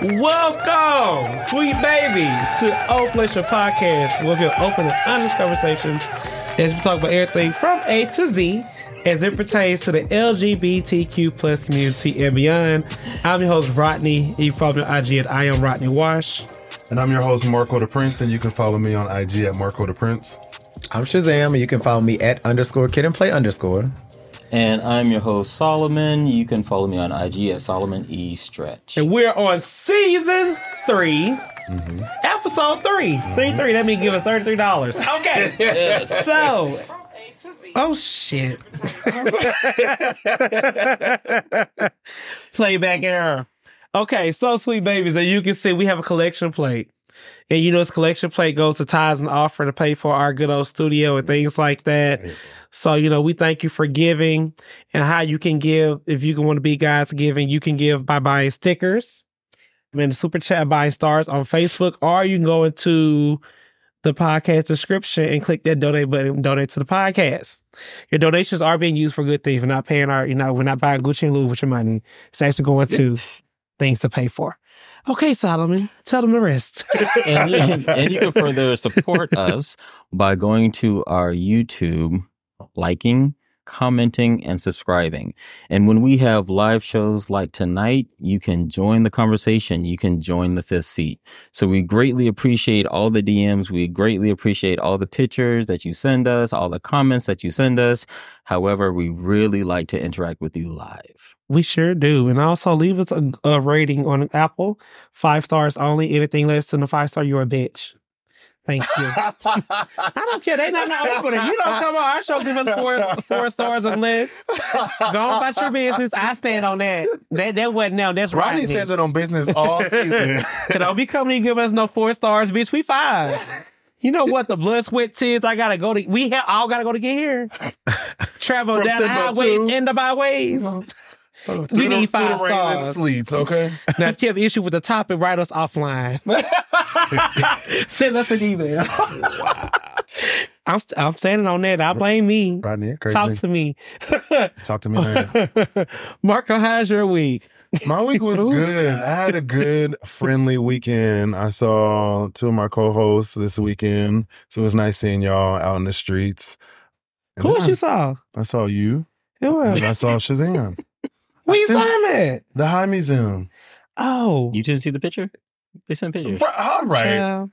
Welcome, sweet babies, to Open Your Podcast. We'll have open and honest conversations as we talk about everything from A to Z as it pertains to the LGBTQ plus community and beyond. I'm your host, Rodney. You can follow me on IG at I am Rodney Wash. And I'm your host, Marco the Prince, and you can follow me on IG at Marco the Prince. I'm Shazam, and you can follow me at _kid and play_. And I'm your host, Solomon. You can follow me on IG at Solomon E. Stretch. And we're on season 3, episode 3. 3. That means give us $33. Okay. Yes. So, oh shit. Playback error. Okay, so sweet babies, as you can see, we have a collection plate. And you know, this collection plate goes to tithes and offering to pay for our good old studio and things like that. So, you know, we thank you for giving and how you can give. If you want to be God's giving, you can give by buying stickers. I mean, the super chat buying stars on Facebook, or you can go into the podcast description and click that donate button and donate to the podcast. Your donations are being used for good things. We're not paying we're not buying Gucci and Louis with your money. It's actually going to things to pay for. Okay, Solomon, tell them the rest. and you can further support us by going to our YouTube, liking, commenting, and subscribing. And when we have live shows like tonight, you can join the conversation. You can join the fifth seat. So we greatly appreciate all the DMs. We greatly appreciate all the pictures that you send us, all the comments that you send us. However, we really like to interact with you live. We sure do. And also leave us a rating on Apple. 5 stars only. Anything less than a 5-star, you're a bitch. Thank you. I don't care. They not gonna open it. You don't come on our show give us 4 stars or less. Go on about your business. I stand on that. That wasn't now. That's right. Rodney said that on business all season. Don't be coming and give us no 4 stars, bitch. We 5. You know what? The blood, sweat, tears. I gotta go to. We all gotta go to get here. Travel From down the highways and the byways. We need 5 through the rain and stars. sleets, okay? Now, if you have an issue with the topic, write us offline. Send us an email. Wow. I'm standing on that. I blame me. Rodney, crazy. Talk to me. Talk to me, man. Marco, how's your week? My week was good. I had a good, friendly weekend. I saw 2 of my co-hosts this weekend, so it was nice seeing y'all out in the streets. And Who else you saw? I saw you. Who else? And I saw Shazam. Where you saw him at? The High Museum. Oh. You didn't see the picture? They sent pictures. All right. Yeah.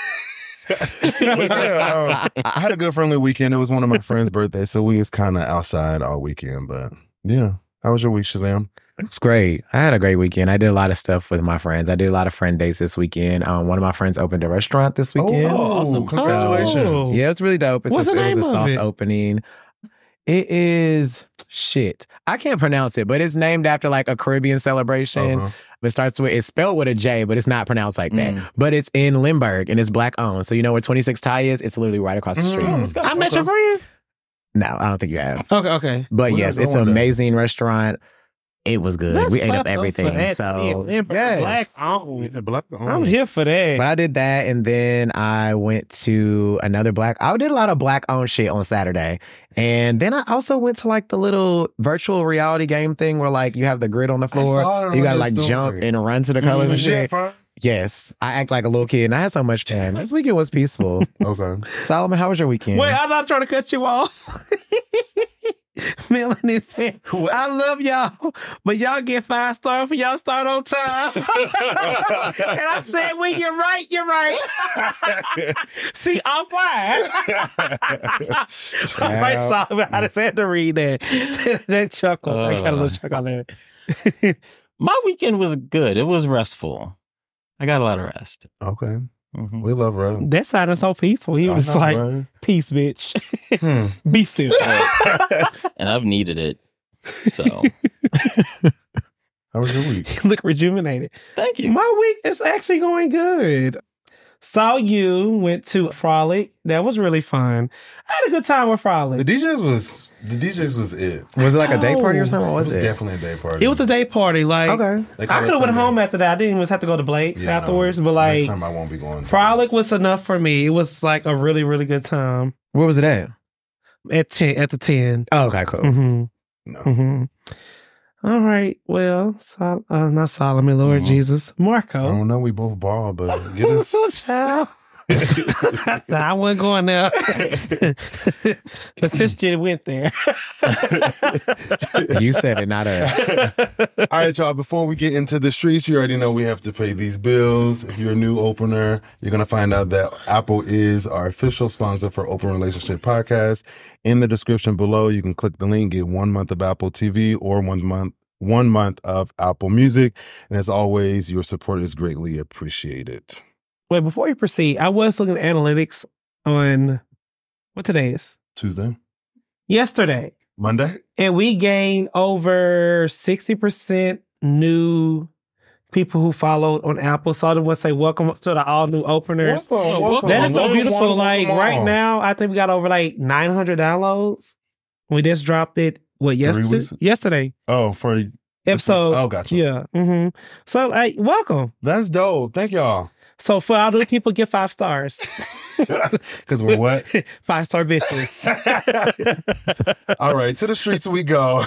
I had a good, friendly weekend. It was one of my friend's birthdays, so we was kind of outside all weekend. But yeah, how was your week, Shazam? It was great. I had a great weekend. I did a lot of stuff with my friends. I did a lot of friend dates this weekend. One of my friends opened a restaurant this weekend. Oh, awesome. Congratulations. Yeah, it was really dope. What's the name it was a of soft it? opening. It is shit. I can't pronounce it, but it's named after like a Caribbean celebration. It starts with, it's spelled with a J, but it's not pronounced like that. But it's in Lindbergh and it's black owned. So you know where 26 Thai is? It's literally right across the street. I met your friend? No, I don't think you have. Okay. But We're yes, not it's an going there. amazing restaurant. It was good. Let's we ate clap up for everything. that. So Yeah, yes. black owned. I'm here for that. But I did that, and then I went to another I did a lot of black owned shit on Saturday. And then I also went to like the little virtual reality game thing where like you have the grid on the saw floor. it You on gotta your like story. jump and run to the colors and shit. Fine. Yes. I act like a little kid and I had so much fun. This weekend was peaceful. Okay. Solomon, how was your weekend? Wait, I'm not trying to cut you off. Melanie said, I love y'all, but y'all get 5 stars for y'all start on time. And I said, well, you're right. See, I'm fine. All right, Solomon, I just had to read that. That chuckle. I got a little chuckle on that. My weekend was good. It was restful. I got a lot of rest. Okay. Mhm. We love Rodney. That sounded so peaceful. He was like, right? peace, bitch. Be still. And I've needed it. So, How was your week? Look rejuvenated. thank you. My week is actually going good. Saw you, went to Frolic. That was really fun. I had a good time with Frolic. The DJs was it. Was it like a day party or something? What It was was it? definitely a day party. It was a day party. Like, Okay. They I call it could have went Sunday. home after that. I didn't even have to go to Blake's Yeah, afterwards. no. But like, Next time I won't be going. Frolic was enough for me. It was like a really, really good time Where was it at? at the 10. Oh, okay, cool. Mm-hmm. No. Mm-hmm. All right. Well, not Solomon, Lord Jesus. I Marco. don't know. We both ball, but get us. Child. Nah, I wasn't going there. But since you went there. You said it, not us. All right, y'all. Before we get into the streets, you already know we have to pay these bills. If you're a new opener, you're going to find out that Apple is our official sponsor for Open Relationship Podcast. In the description below, you can click the link, get 1 month of Apple TV or 1 month of Apple Music. And as always, your support is greatly appreciated. Wait, before you proceed, I was looking at analytics on what today is? Tuesday? Yesterday. Monday? And we gained over 60% new people who followed on Apple. So I want to say welcome to the all new openers. Welcome. That is so beautiful. Welcome. Like right now, I think we got over like 900 downloads. We just dropped it, yesterday? Oh, for episode. Oh, gotcha. Yeah. Mm-hmm. So, welcome. That's dope. Thank y'all. So for all the people, get 5 stars. Because we're what? 5-star bitches. All right, to the streets we go.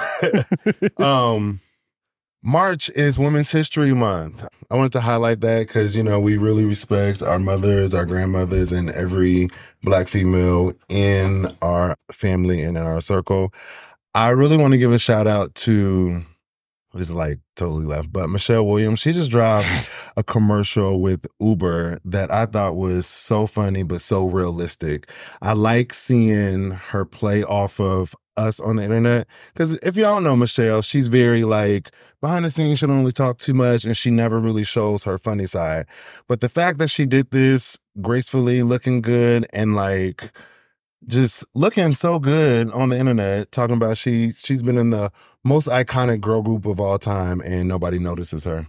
March is Women's History Month. I wanted to highlight that because, we really respect our mothers, our grandmothers, and every Black female in our family and in our circle. I really want to give a shout out to, this is like totally left, but Michelle Williams. She just dropped a commercial with Uber that I thought was so funny, but so realistic. I like seeing her play off of us on the internet. Because if y'all know Michelle, she's very like behind the scenes, she don't really talk too much and she never really shows her funny side. But the fact that she did this gracefully, looking good and like just looking so good on the internet, talking about she's been in the most iconic girl group of all time and nobody notices her.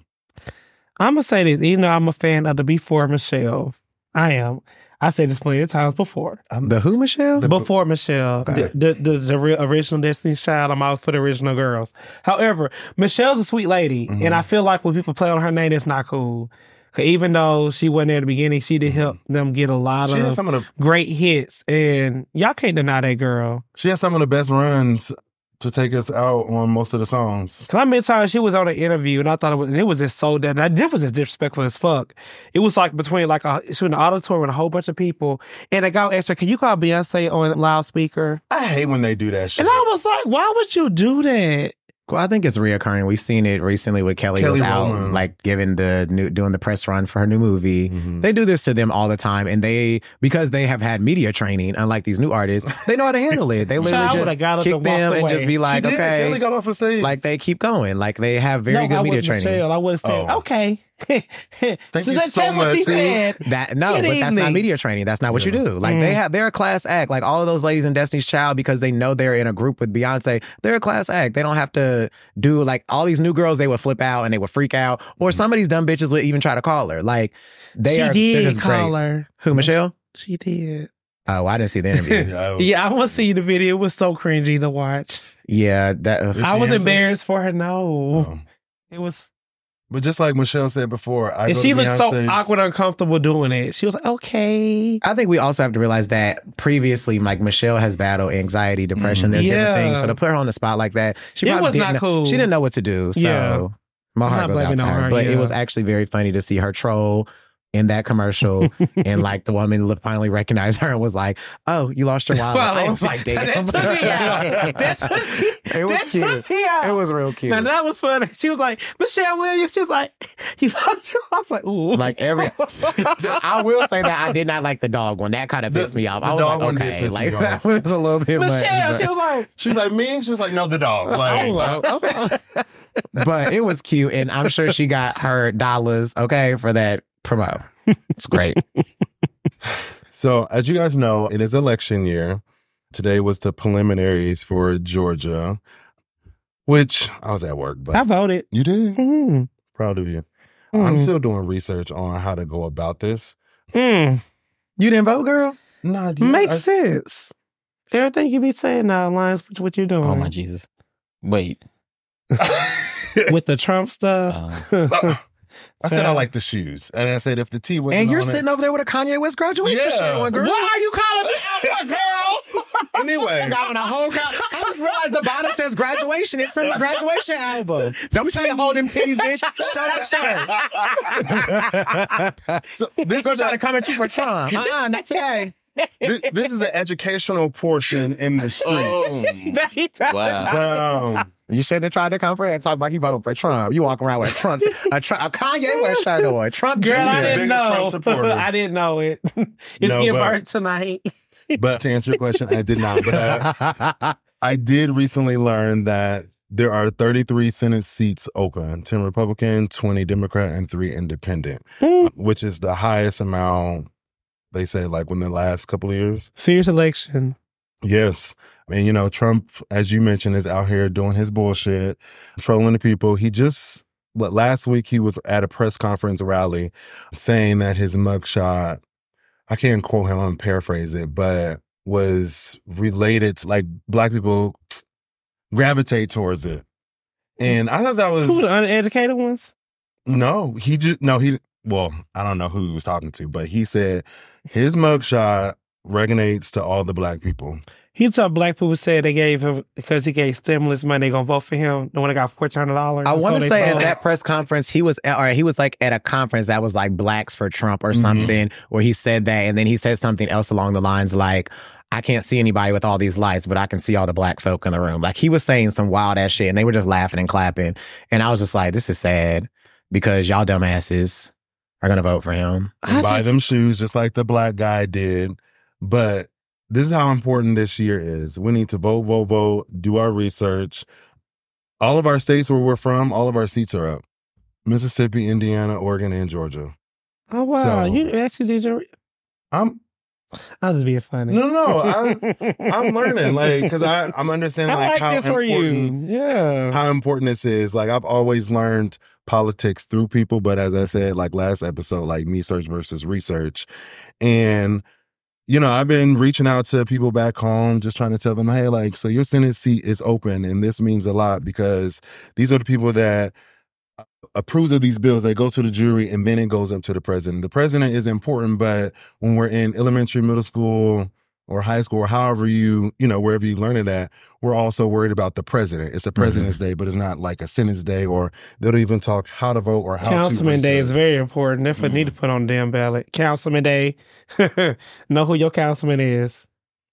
I'm going to say this, even though I'm a fan of the Before Michelle, I am. I said this plenty of times before. The who, Michelle? Before Michelle. Okay. The real original Destiny's Child. I'm always for the original girls. However, Michelle's a sweet lady. Mm-hmm. And I feel like when people play on her name, it's not cool. 'Cause even though she wasn't there at the beginning, she did help them get a lot She of has some of the great hits. And y'all can't deny that girl. She has some of the best runs to take us out on most of the songs. Cause I remember she was on an interview and I thought it was just so that was just disrespectful as fuck. It was like between like she was in an auditorium with a whole bunch of people and a guy asked her, "Can you call Beyonce on loudspeaker?" I hate when they do that shit. And I was like, why would you do that? Well, I think it's reoccurring. We've seen it recently with Kelly was out, Rowland. like doing the press run for her new movie. Mhm. They do this to them all the time, and because they have had media training, unlike these new artists, they know how to handle it. They literally Child, I would've got just up kick and them walked and just away. be like, She did. okay, Kelly got off the stage. like they keep going, like they have very good media training. Michelle, I would have said, Oh. okay. Thank you that's so what much. she See? said. But that's not evening. media training. That's not what you do. Like Mm. they're a class act. Like all of those ladies in Destiny's Child, because they know they're in a group with Beyonce, they're a class act. They don't have to do like all these new girls. They would flip out and they would freak out, or some of these dumb bitches would even try to call her. Like they're did just call great. her. Who, Michelle? She did. Oh, I didn't see the interview. Yeah, I want to see the video. It was so cringy to watch. Yeah, that. Is I she was handsome? embarrassed for her. No, Oh. it was. But just like Michelle said before, And she looked so awkward, uncomfortable doing it. She was like, okay. I think we also have to realize that previously, like Michelle has battled anxiety, depression. There's different Yeah. things. So to put her on the spot like that, she It probably was didn't not know, cool. She didn't know what to do. So Yeah. my I'm heart not goes out blaming to on her. her, But it yeah. was actually very funny to see her troll in that commercial, and like the woman finally recognized her and was like, "Oh, you lost your wallet." I was like, "Damn." That took me out. That took me, It was that cute. took me out. It was real cute. Now that was funny. She was like, Michelle Williams. She was like, you lost your. I was like, ooh. Like I will say that I did not like the dog one. That kind of pissed me off. I was dog like, one did okay, piss like me that off. was a little bit Michelle, much. she was like, She's like me. She was like, no, the dog. I Like, was like, okay. But it was cute, and I'm sure she got her dollars, okay, for that promo. It's great. so as you guys know, it is election year. Today was the preliminaries for Georgia, which I was at work, but I voted. you did. Mm. Proud of you. Mm. I'm still doing research on how to go about this. Mm. You didn't vote, girl? Nah, Makes sense. Everything you be saying now aligns with what you're doing. Oh my Jesus! Wait. With the Trump stuff. I said I like the shoes, and I said if the T wasn't And you're on sitting over there with a Kanye West graduation Yeah. shirt on, girl. Why are you calling me out, girl? Anyway, Got on a whole I'm just realized the bottom says graduation. It's from the graduation album. Don't be trying to hold them titties, bitch. Show that shirt. So This girl trying to come at you for Trump. Not today. this is the educational portion in the streets. Wow. You shouldn't have tried to come for it and talk about you voting for Trump. You walk around with a Kanye West shirt on. Trump Girl, I Jr. didn't biggest Trump know. supporter. I didn't know it. It's No, getting but- burnt tonight. But to answer your question, I did not. But I did recently learn that there are 33 Senate seats open, 10 Republican, 20 Democrat, and 3 independent, which is the highest amount, they say, like, in the last couple of years. Serious election. Yes. I mean, you know, Trump, as you mentioned, is out here doing his bullshit, trolling the people. Last week he was at a press conference rally saying that his mugshot, I can't quote him, I'm gonna paraphrase it, but was related to, like, Black people gravitate towards it. And I thought that was... Who, the uneducated ones? No, well, I don't know who he was talking to, but he said his mugshot resonates to all the Black people. He told Black people said they gave him, because he gave stimulus money, they gonna vote for him. The one that got $1,400. I want to So say they at told- that press conference, he was like at a conference that was like Blacks for Trump or something, where he said that. And then he said something else along the lines like, I can't see anybody with all these lights, but I can see all the Black folk in the room. Like, he was saying some wild ass shit and they were just laughing and clapping. And I was just like, this is sad because y'all dumbasses are going to vote for him. And buy them shoes just like the Black guy did. But this is how important this year is. We need to vote, do our research. All of our states where we're from, all of our seats are up. Mississippi, Indiana, Oregon, and Georgia. Oh, wow. So- You actually did your... I'm just being funny. No, I'm learning, like, because I'm understanding, I like, like how this for important, you. Yeah. how important this is. Like, I've always learned politics through people, but as I said, like last episode, like me search versus research. And, you know, I've been reaching out to people back home, just trying to tell them, hey, like, so your Senate seat is open, and this means a lot because these are the people that approves of these bills. They go to the jury, and then it goes up to the president. The president is important, but when we're in elementary, middle school, or high school, or however wherever you learn it at, we're also worried about the president. It's a President's Day, but it's not like a Senate's Day, or they don't even talk how to vote or how Councilman to Day is research. very important. That's what need to put on the damn ballot. Councilman Day. Know who your councilman is.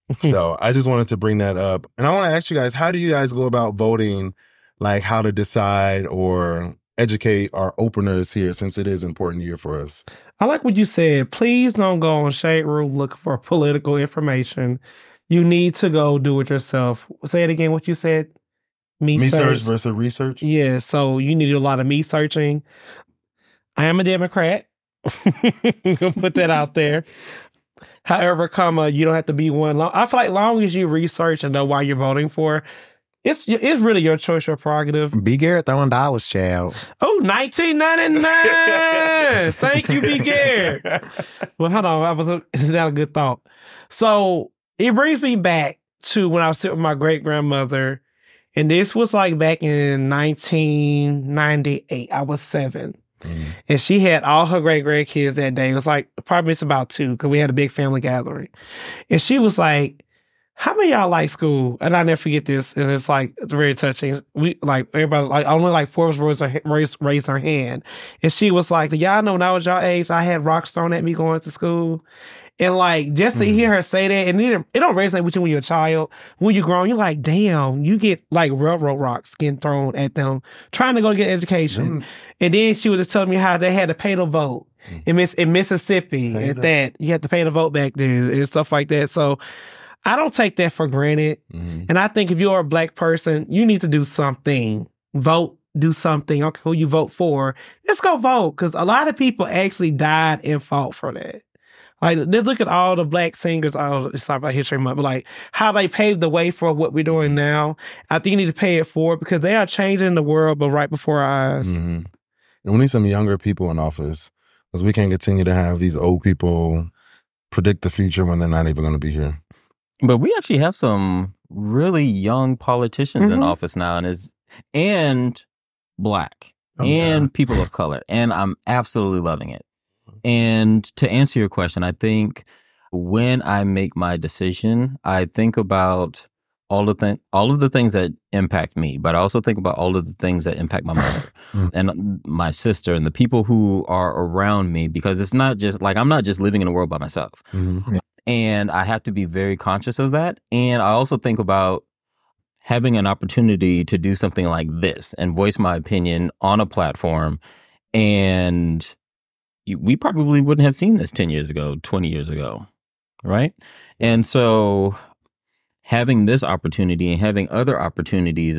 So I just wanted to bring that up. And I want to ask you guys, how do you guys go about voting, like how to decide or educate our openers here, since it is an important year for us? I like what you said. Please don't go on Shade Room looking for political information. You need to go do it yourself. Say it again, what you said. Me search versus research? Yeah, so you need to do a lot of me searching. I am a Democrat. I'm gonna put that out there. However, you don't have to be one. I feel like long as you research and know why you're voting for, it's really your choice, your prerogative. B. Garrett throwing dollars, child. Oh, $19.99. Thank you, B. Garrett. Well, hold on. That's not a good thought. So it brings me back to when I was sitting with my great grandmother, and this was like back in 1998. I was 7. And she had all her great grandkids that day. It was like probably it's about 2 because we had a big family gathering. And she was like, how many of y'all like school? And I never forget this. And it's like, it's very touching. We like everybody, like only like 4 of us raised her hand. And she was like, do y'all know when I was y'all age, I had rocks thrown at me going to school? And like, just to hear her say that, and it don't resonate with you when you're a child. When you're grown, you're like, damn, you get like railroad rocks getting thrown at them, trying to go get education. And then she was just telling me how they had to pay to vote in Mississippi. And that you had to pay to vote back then and stuff like that. So I don't take that for granted. And I think if you're a Black person, you need to do something. Vote, do something. Okay, who you vote for. Let's go vote. Because a lot of people actually died and fought for that. Like, look at all the Black singers. It's not about History Month, but like how they paved the way for what we're doing now. I think you need to pay it forward because they are changing the world, but right before our eyes. And we need some younger people in office because we can't continue to have these old people predict the future when they're not even going to be here. But we actually have some really young politicians in office now, and Black and people of color, and I'm absolutely loving it. And to answer your question, I think when I make my decision, I think about all of the things that impact me, but I also think about all of the things that impact my mother and my sister and the people who are around me, because it's not just like I'm not just living in the world by myself. Mm-hmm. And I have to be very conscious of that. And I also think about having an opportunity to do something like this and voice my opinion on a platform. And we probably wouldn't have seen this 10 years ago, 20 years ago, right? And so having this opportunity and having other opportunities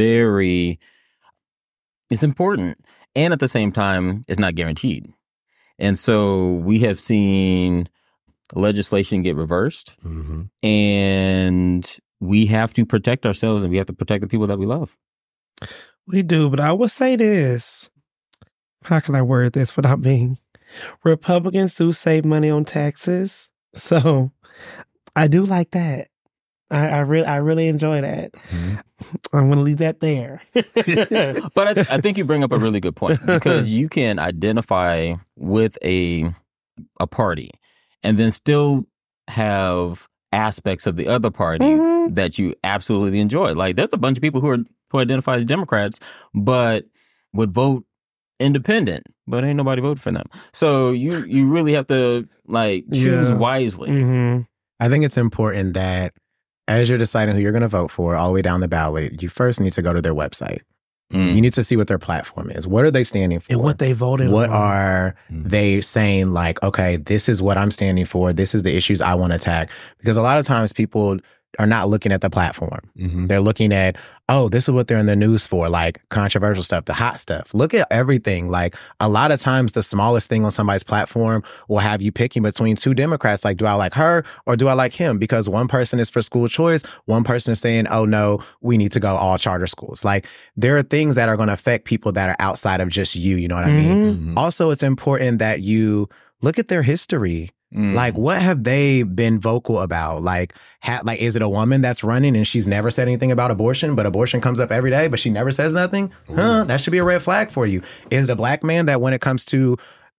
it's important. And at the same time, it's not guaranteed. And so we have seen legislation get reversed, and we have to protect ourselves and we have to protect the people that we love. We do, but I will say this. How can I word this without being? Republicans do save money on taxes. So I do like that. I really enjoy that. Mm-hmm. I'm going to leave that there. But I think you bring up a really good point, because you can identify with a party and then still have aspects of the other party that you absolutely enjoy. Like, there's a bunch of people who identify as Democrats, but would vote independent, but ain't nobody vote for them. So you really have to choose wisely. Mm-hmm. I think it's important that as you're deciding who you're going to vote for all the way down the ballot, you first need to go to their website. You need to see what their platform is. What are they standing for? And what they voted What on. are they saying, like, okay, this is what I'm standing for. This is the issues I want to attack. Because a lot of times people are not looking at the platform. They're looking at, oh, this is what they're in the news for, like controversial stuff, the hot stuff. Look at everything. Like, a lot of times the smallest thing on somebody's platform will have you picking between two Democrats. Like, do I like her or do I like him? Because one person is for school choice. One person is saying, oh, no, we need to go all charter schools. Like, there are things that are going to affect people that are outside of just you. You know what I mean? Also, it's important that you look at their history. Like, what have they been vocal about? Like, is it a woman that's running and she's never said anything about abortion, but abortion comes up every day, but she never says nothing? That should be a red flag for you. Is it a black man that when it comes to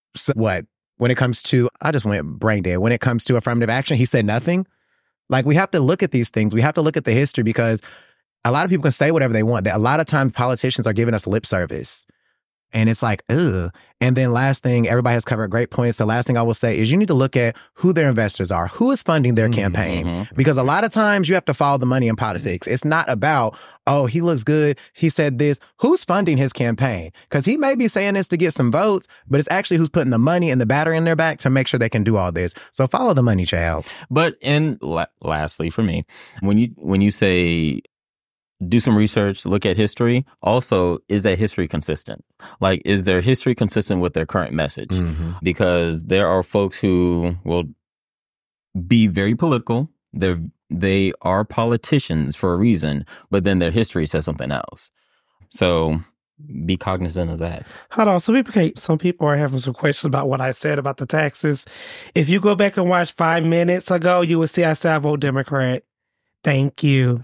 I just went brain dead. When it comes to affirmative action, he said nothing? Like, we have to look at these things. We have to look at the history, because a lot of people can say whatever they want. A lot of times politicians are giving us lip service. And it's like, ugh. And then last thing, everybody has covered great points. The last thing I will say is you need to look at who their investors are, who is funding their campaign. Because a lot of times you have to follow the money in politics. It's not about, oh, he looks good, he said this. Who's funding his campaign? Because he may be saying this to get some votes, but it's actually who's putting the money and the battery in their back to make sure they can do all this. So follow the money, child. But lastly, for me, when you say do some research, look at history. Also, is that history consistent? Like, is their history consistent with their current message? Because there are folks who will be very political. They are politicians for a reason, but then their history says something else. So be cognizant of that. Hold on. Some people are having some questions about what I said about the taxes. If you go back and watch 5 minutes ago, you will see I said I vote Democrat. Thank you.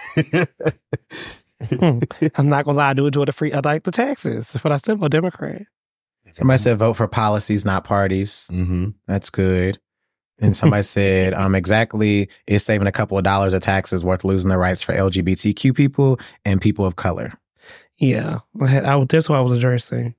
I'm not gonna lie, I do enjoy the free. I like the taxes, but I still vote Democrat. Somebody said vote for policies, not parties. That's good. And somebody said, exactly, is saving a couple of dollars of taxes worth losing the rights for LGBTQ people and people of color? Yeah, that's what I was addressing,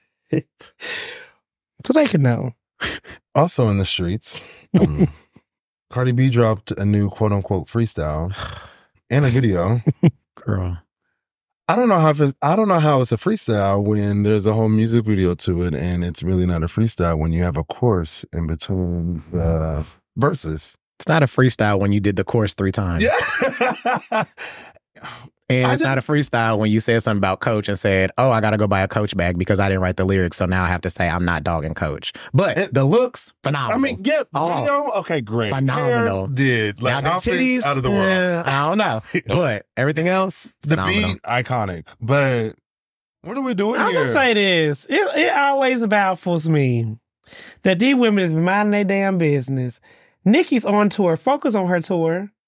so they can know. Also in the streets, Cardi B dropped a new quote unquote freestyle. And a video. Girl. I don't know how it's a freestyle when there's a whole music video to it, and it's really not a freestyle when you have a chorus in between the verses. It's not a freestyle when you did the chorus 3 times. Yeah. And it's not a freestyle when you said something about Coach and said, oh, I got to go buy a Coach bag because I didn't write the lyrics, so now I have to say I'm not dogging Coach. But the looks, phenomenal. I mean, yeah, okay, great. Phenomenal. Like, now the titties, out of the world. I don't know. But everything else, phenomenal. The beat, iconic. But what are we doing here? I'm going to say this. It always baffles me that these women is minding their damn business. Nicki's on tour. Focus on her tour.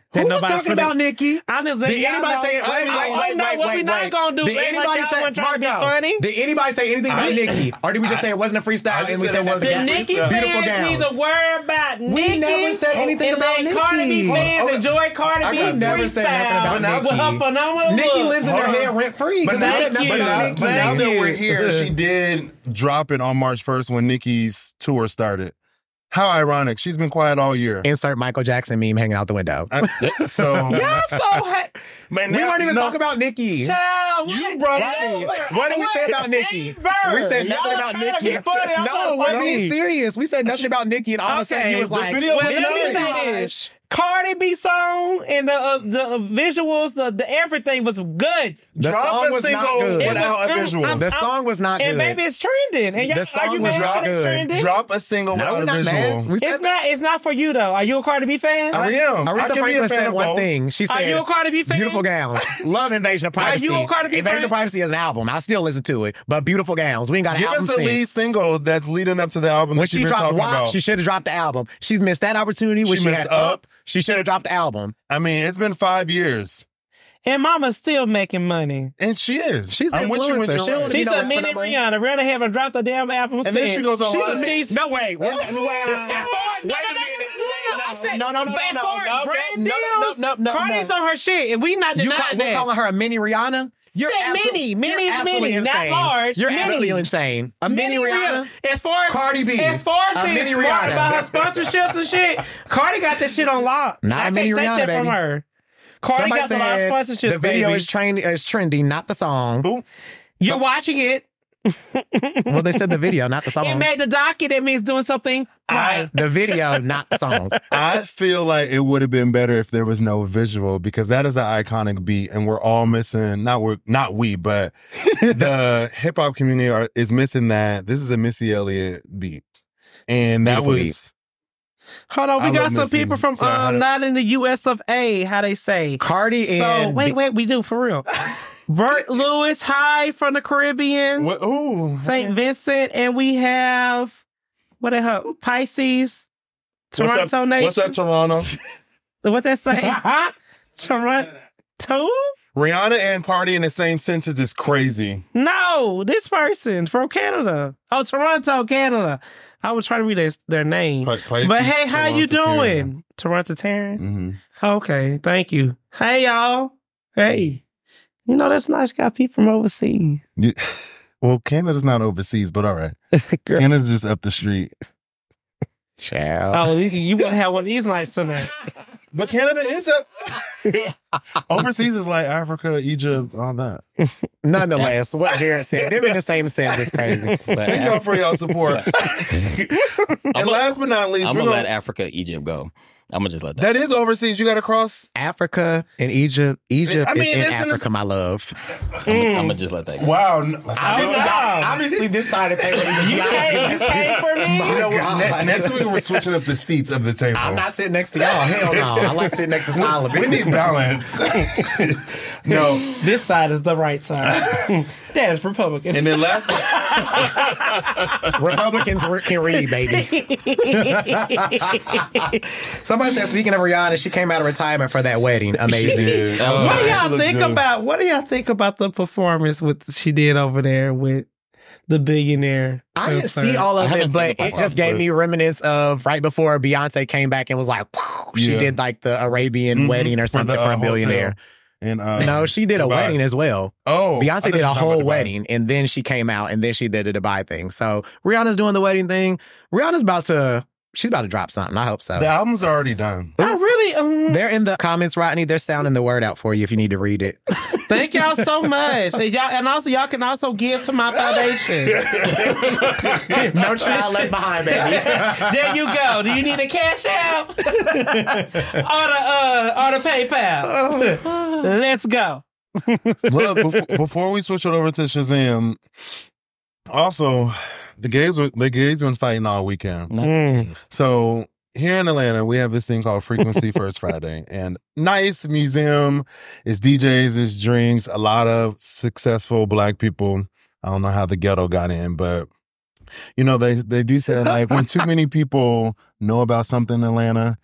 that Who was nobody talking finna- about Nikki? I'm just Did letting y'all anybody know- say? what we not gonna do? Did Act anybody like y'all say? wasn't trying to be Marco, funny? did anybody say anything about Nikki, or did we just say it wasn't a freestyle I just and we said said it it wasn't wasn't The a Nicki freestyle. beautiful fans need gowns? to worry about Nicki. never said anything and about let Cardi Nicki. B fans enjoy Cardi B We never said nothing about freestyle with her Nicki. phenomenal Nikki look. lives in her Hold on. head rent free. But Because now, I said nothing Thank about you. Nikki. but now Thank that you. we're here, she did drop it on March 1st when Nicki's tour started. How ironic. She's been quiet all year. Insert Michael Jackson meme hanging out the window. So, Y'all so man, We now- weren't even no, talking about Nikki. Child, You brought it up. What did we say about Nikki? We said nothing about Nikki. No, we're being serious. We said nothing about Nikki, and all of a sudden he was the like, video well, was let me nice. say this. Cardi B song and the visuals, the everything was good. the Drop song a was not single good. without a visual. The song was not And good. maybe it's trending. And y'all, The song are you was mad not that it's good. trending? Drop a single No, we're without a not visual. mad. We said It's not for you though. Are you a Cardi B fan? I am. I Aretha can be a Franklin fan said of one both. thing. She Are said, you a Cardi B fan? Beautiful Gowns. Love Invasion of Privacy. you a Cardi B Invasion fan? of Privacy is an album. I still listen to it. But Beautiful Gowns. We ain't got an Give album us a lead since. single that's leading up to the album When that she you've been dropped talking WAP, about. she should have dropped the album. She's missed that opportunity when She she missed had Up. Up. She should have dropped the album. I mean, it's been 5 years. And Mama's still making money. And she is. She's I'm an with you when influencer. you're She right. don't She's You know a mini what, Phantom? Rihanna. Rihanna haven't dropped a damn album And then she goes on live. she's No, wait. No, no, Cardi's on her shit, and we not We're denying that. calling her a mini Rihanna? You're Said mini. Mini is absolutely mini, not insane. large. You're Mini. absolutely insane. A mini Rihanna? As far as Cardi B. as far as A being mini smart Rihanna. about her sponsorships and shit, Cardi got that shit on lock. Not I a mini can't take Rihanna, that baby. from her. Cardi Somebody got a lot of said sponsorships. the video baby. is trending, not the song. Who? You're watching it. Well, they said the video, not the It song. made the docket. That means doing something right. The video, not the song. I feel like it would have been better if there was no visual because that is an iconic beat, and we're all missing. Not we, but the hip hop community is missing that. This is a Missy Elliott beat, and that Beautiful Hold beat. on, we I got love some Missy. people from Sorry, how to- not in the US of A, how they say. Cardi So and wait, we do for real. Bert Lewis, hi from the Caribbean, What, ooh, St. Vincent, and we have what the hell, Pisces, Toronto Nation. What's up, Toronto? What they say? Toronto? Rihanna and Cardi in the same sentence is crazy. No, this person from Canada. Oh, Toronto, Canada. I was trying to read their name. Pisces, But hey, how you Toronto doing? Toronto Taryn? Mm-hmm. Okay, thank you. Hey, y'all. Hey. You know, that's nice. Got people from overseas. Well, Canada's not overseas, but all right. Girl. Canada's just up the street. Child. Oh, you want to have one of these nights tonight. But Canada is up. Overseas is like Africa, Egypt, all that. Nonetheless, what Jared said, they're in the same sense. It's crazy. Thank y'all for y'all support. And last but not least, I'm we're gonna gonna let Africa, Egypt go. I'm gonna just let that. that is overseas. You got to cross. Africa and Egypt. Egypt I mean, is in it's in Africa, the- my love. I'm gonna just let that go. Wow. Obviously, this side of the table. You came for me? You know what? God. Next week we're switching up the seats of the table. I'm not sitting next to y'all. Hell no. I like sitting next to Solomon. We need balance. No. This side is the right side. That is Republican. And then last Republicans can read, baby. Somebody said, speaking of Rihanna, she came out of retirement for that wedding. Amazing. That was What do nice. y'all Look think good. about? What do y'all think about the performance with she did over there with the billionaire? I didn't concert? see all I of haven't it, seen but the it just gave me remnants of right before Beyonce came back and was like, "Whew," she Yeah. did like the Arabian wedding or something for, a billionaire. And No, she did a Dubai. wedding as well. Oh, Beyonce did a whole wedding. wedding, and then she came out, and then she did the Dubai thing. So Rihanna's doing the wedding thing. She's about to drop something. I hope so. The album's already done. I really They're in the comments, Rodney. They're sounding the word out for you if you need to read it. thank y'all so much. And also y'all can also give to my foundation. No child left behind, baby. There you go. Do you need a cash app? or the PayPal? Let's go. Look, before we switch it over to Shazam, also the gays been fighting all weekend. So here in Atlanta, we have this thing called Frequency First Friday, and nice museum. It's DJs, it's drinks, a lot of successful Black people. I don't know how the ghetto got in, but you know they do say like when too many people know about something in Atlanta,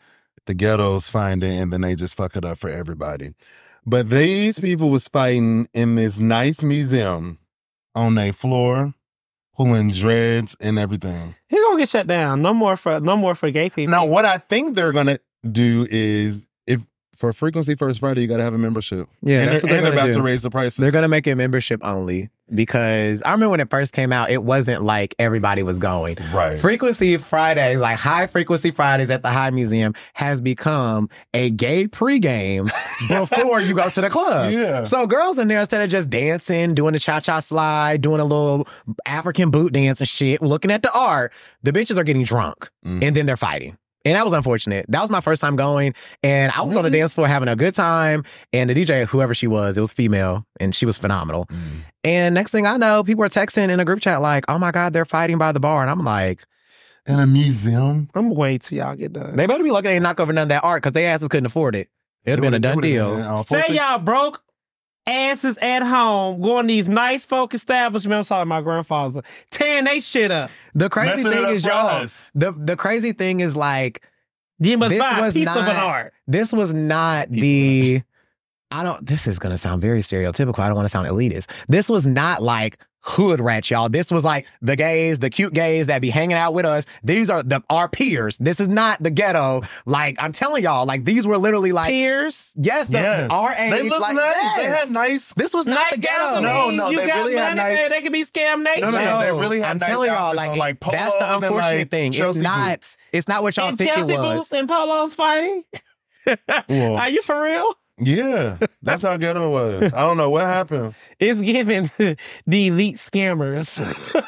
the ghettos find it, and then they just fuck it up for everybody. But these people was fighting in this nice museum on their floor, pulling dreads and everything. He's gonna get shut down. No more for gay people. Now, what I think they're gonna do is, if for Frequency First Friday, you gotta have a membership. Yeah, and that's what they're they're about gonna to do. raise the prices. They're going to make it membership only because I remember when it first came out, it wasn't like everybody was going. Right. Frequency Fridays, like High Frequency Fridays at the High Museum, has become a gay pregame before you go to the club. Yeah. So girls in there, instead of just dancing, doing the cha-cha slide, doing a little African boot dance and shit, looking at the art, the bitches are getting drunk and then they're fighting. And that was unfortunate. That was my first time going. And I was on the dance floor having a good time. And the DJ, whoever she was, it was female. And she was phenomenal. And next thing I know, people are texting in a group chat like, oh my God, they're fighting by the bar. And I'm like, in a museum? I'm gonna wait till y'all get done. they better be lucky they didn't knock over none of that art because they asses couldn't afford it. It would have been a done deal. Say y'all broke asses at home going to these nice folk establishments. I'm sorry, my grandfather tearing they shit up. The crazy Messing it thing up is, for y'all, us. the crazy thing is like, You must This buy a was piece of an not- art. this was not the, this is going to sound very stereotypical. I don't want to sound elitist. This was not like hood rats, y'all. This was like the gays, the cute gays that be hanging out with us. These are our peers. This is not the ghetto. Like, I'm telling y'all, like, these were literally like, Peers. yes, our age. They look like, nice. yes. They had nice. This was not the ghetto. No, you they got really had money, nice- They could be scam nation. No, they really had I'm nice telling y'all, outfits like, on, like, that's the polos and, unfortunate like, thing. Chelsea It's not. boots. It's not what y'all And think Chelsea it was. boots and polos fighting. Well, Are you for real? yeah, that's how ghetto was. I don't know what happened. It's giving the elite scammers.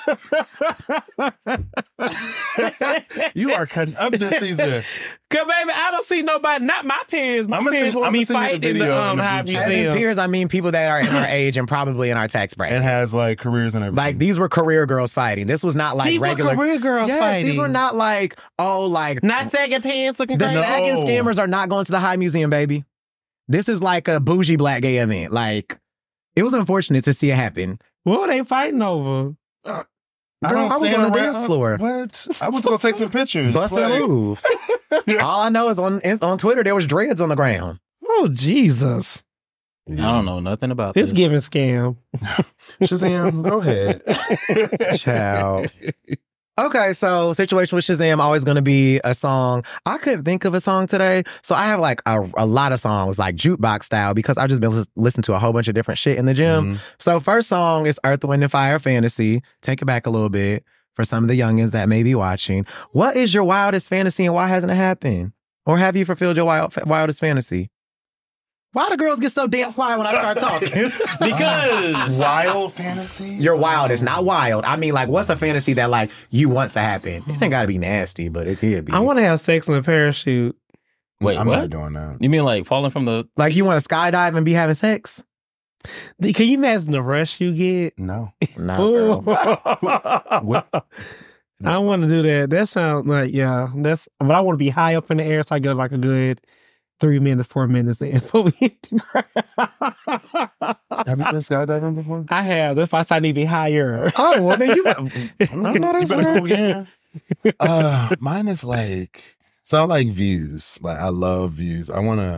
You are cutting up this season. Cause baby, I don't see nobody. Not my peers. My I'ma peers send- won't I'ma be send you the fighting in the video in the High group chat. As in Museum. peers, I mean people that are in our age and probably in our tax bracket. And has like careers and everything. Like, these were career girls fighting. This was not like These were regular career girls yes, fighting. these were not like, like Not sagging pants looking the crazy. sagging No. scammers are not going to the High Museum, baby. This is like a bougie black gay event. Like, it was unfortunate to see it happen. What were they fighting over? I Girl, I was stand on the around- dance floor. What? I was gonna take some pictures. Busting a Like, move. All I know is on Twitter there was dreads on the ground. Oh Jesus! I don't know nothing about It's this. giving scam. Shazam, go ahead. Child. Okay, so Situation with Shazam always going to be a song. I couldn't think of a song today, so I have like a lot of songs, like jukebox style, because I've just been listening to a whole bunch of different shit in the gym. Mhm. So first song is Earth, Wind, and Fire Fantasy. Take it back a little bit for some of the youngins that may be watching. What is your wildest fantasy and why hasn't it happened? Or have you fulfilled your wildest fantasy? Why do girls get so damn quiet when I start talking? Because Wild fantasy. Your wildest, not wild. I mean, like, what's a fantasy that, like, you want to happen? It ain't got to be nasty, but it could be. I want to have sex in a parachute. Wait, I'm what? not doing that. You mean like falling from the? Like, you want to skydive and be having sex? Can you imagine the rush you get? No. No, girl. What? I want to do that. That sounds like but I want to be high up in the air so I get like a good 3 minutes, 4 minutes in before we hit the ground. Have you been skydiving before? I have. That's why I need to be higher. Oh, well, then you... No, that's right. Mine is like, so I like views. Like, I love views. I want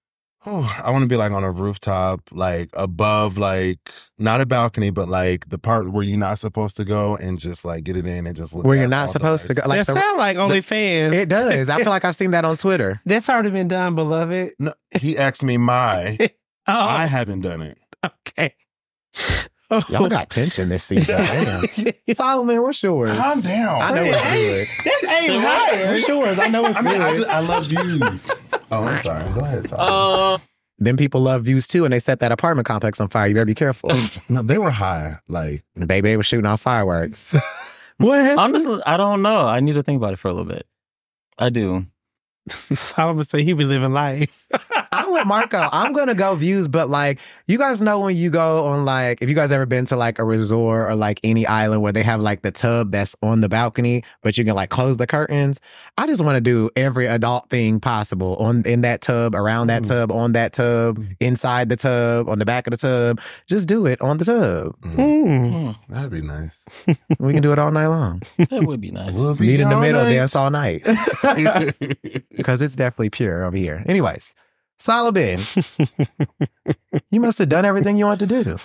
to be like on a rooftop, like above, like not a balcony, but like the part where you're not supposed to go and just like get it in and just look. Where at you're not all the supposed to lights. go. Like, That sounds like OnlyFans. it does. I feel like I've seen that on Twitter. That's already been done, beloved. No, he asked me my. Oh, I haven't done it. okay. Y'all got tension this season. Damn. Solomon, what's yours? Calm down. I know it's good. That's ain't So right. What's yours? I know it's I mean, good. I love views. Oh, I'm sorry. Go ahead. Sorry. Then people love views too, and they set that apartment complex on fire. You better be careful. No, they were high. Like, Baby, they were shooting off fireworks. What happened? Honestly, I don't know. I need to think about it for a little bit. I do. Solomon said he be living life. I'm with Marco. I'm going to go views, but like, you guys know when you go on like, if you guys ever been to like a resort or like any island where they have like the tub that's on the balcony, but you can like close the curtains. I just want to do every adult thing possible in that tub, around that tub, on that tub, inside the tub, on the back of the tub. Just do it on the tub. That'd be nice. We can do it all night long. That would be nice. We'll be Meet in the all middle, night. dance all night. Because it's definitely pure over here. Anyways, Solomon, you must have done everything you want to do.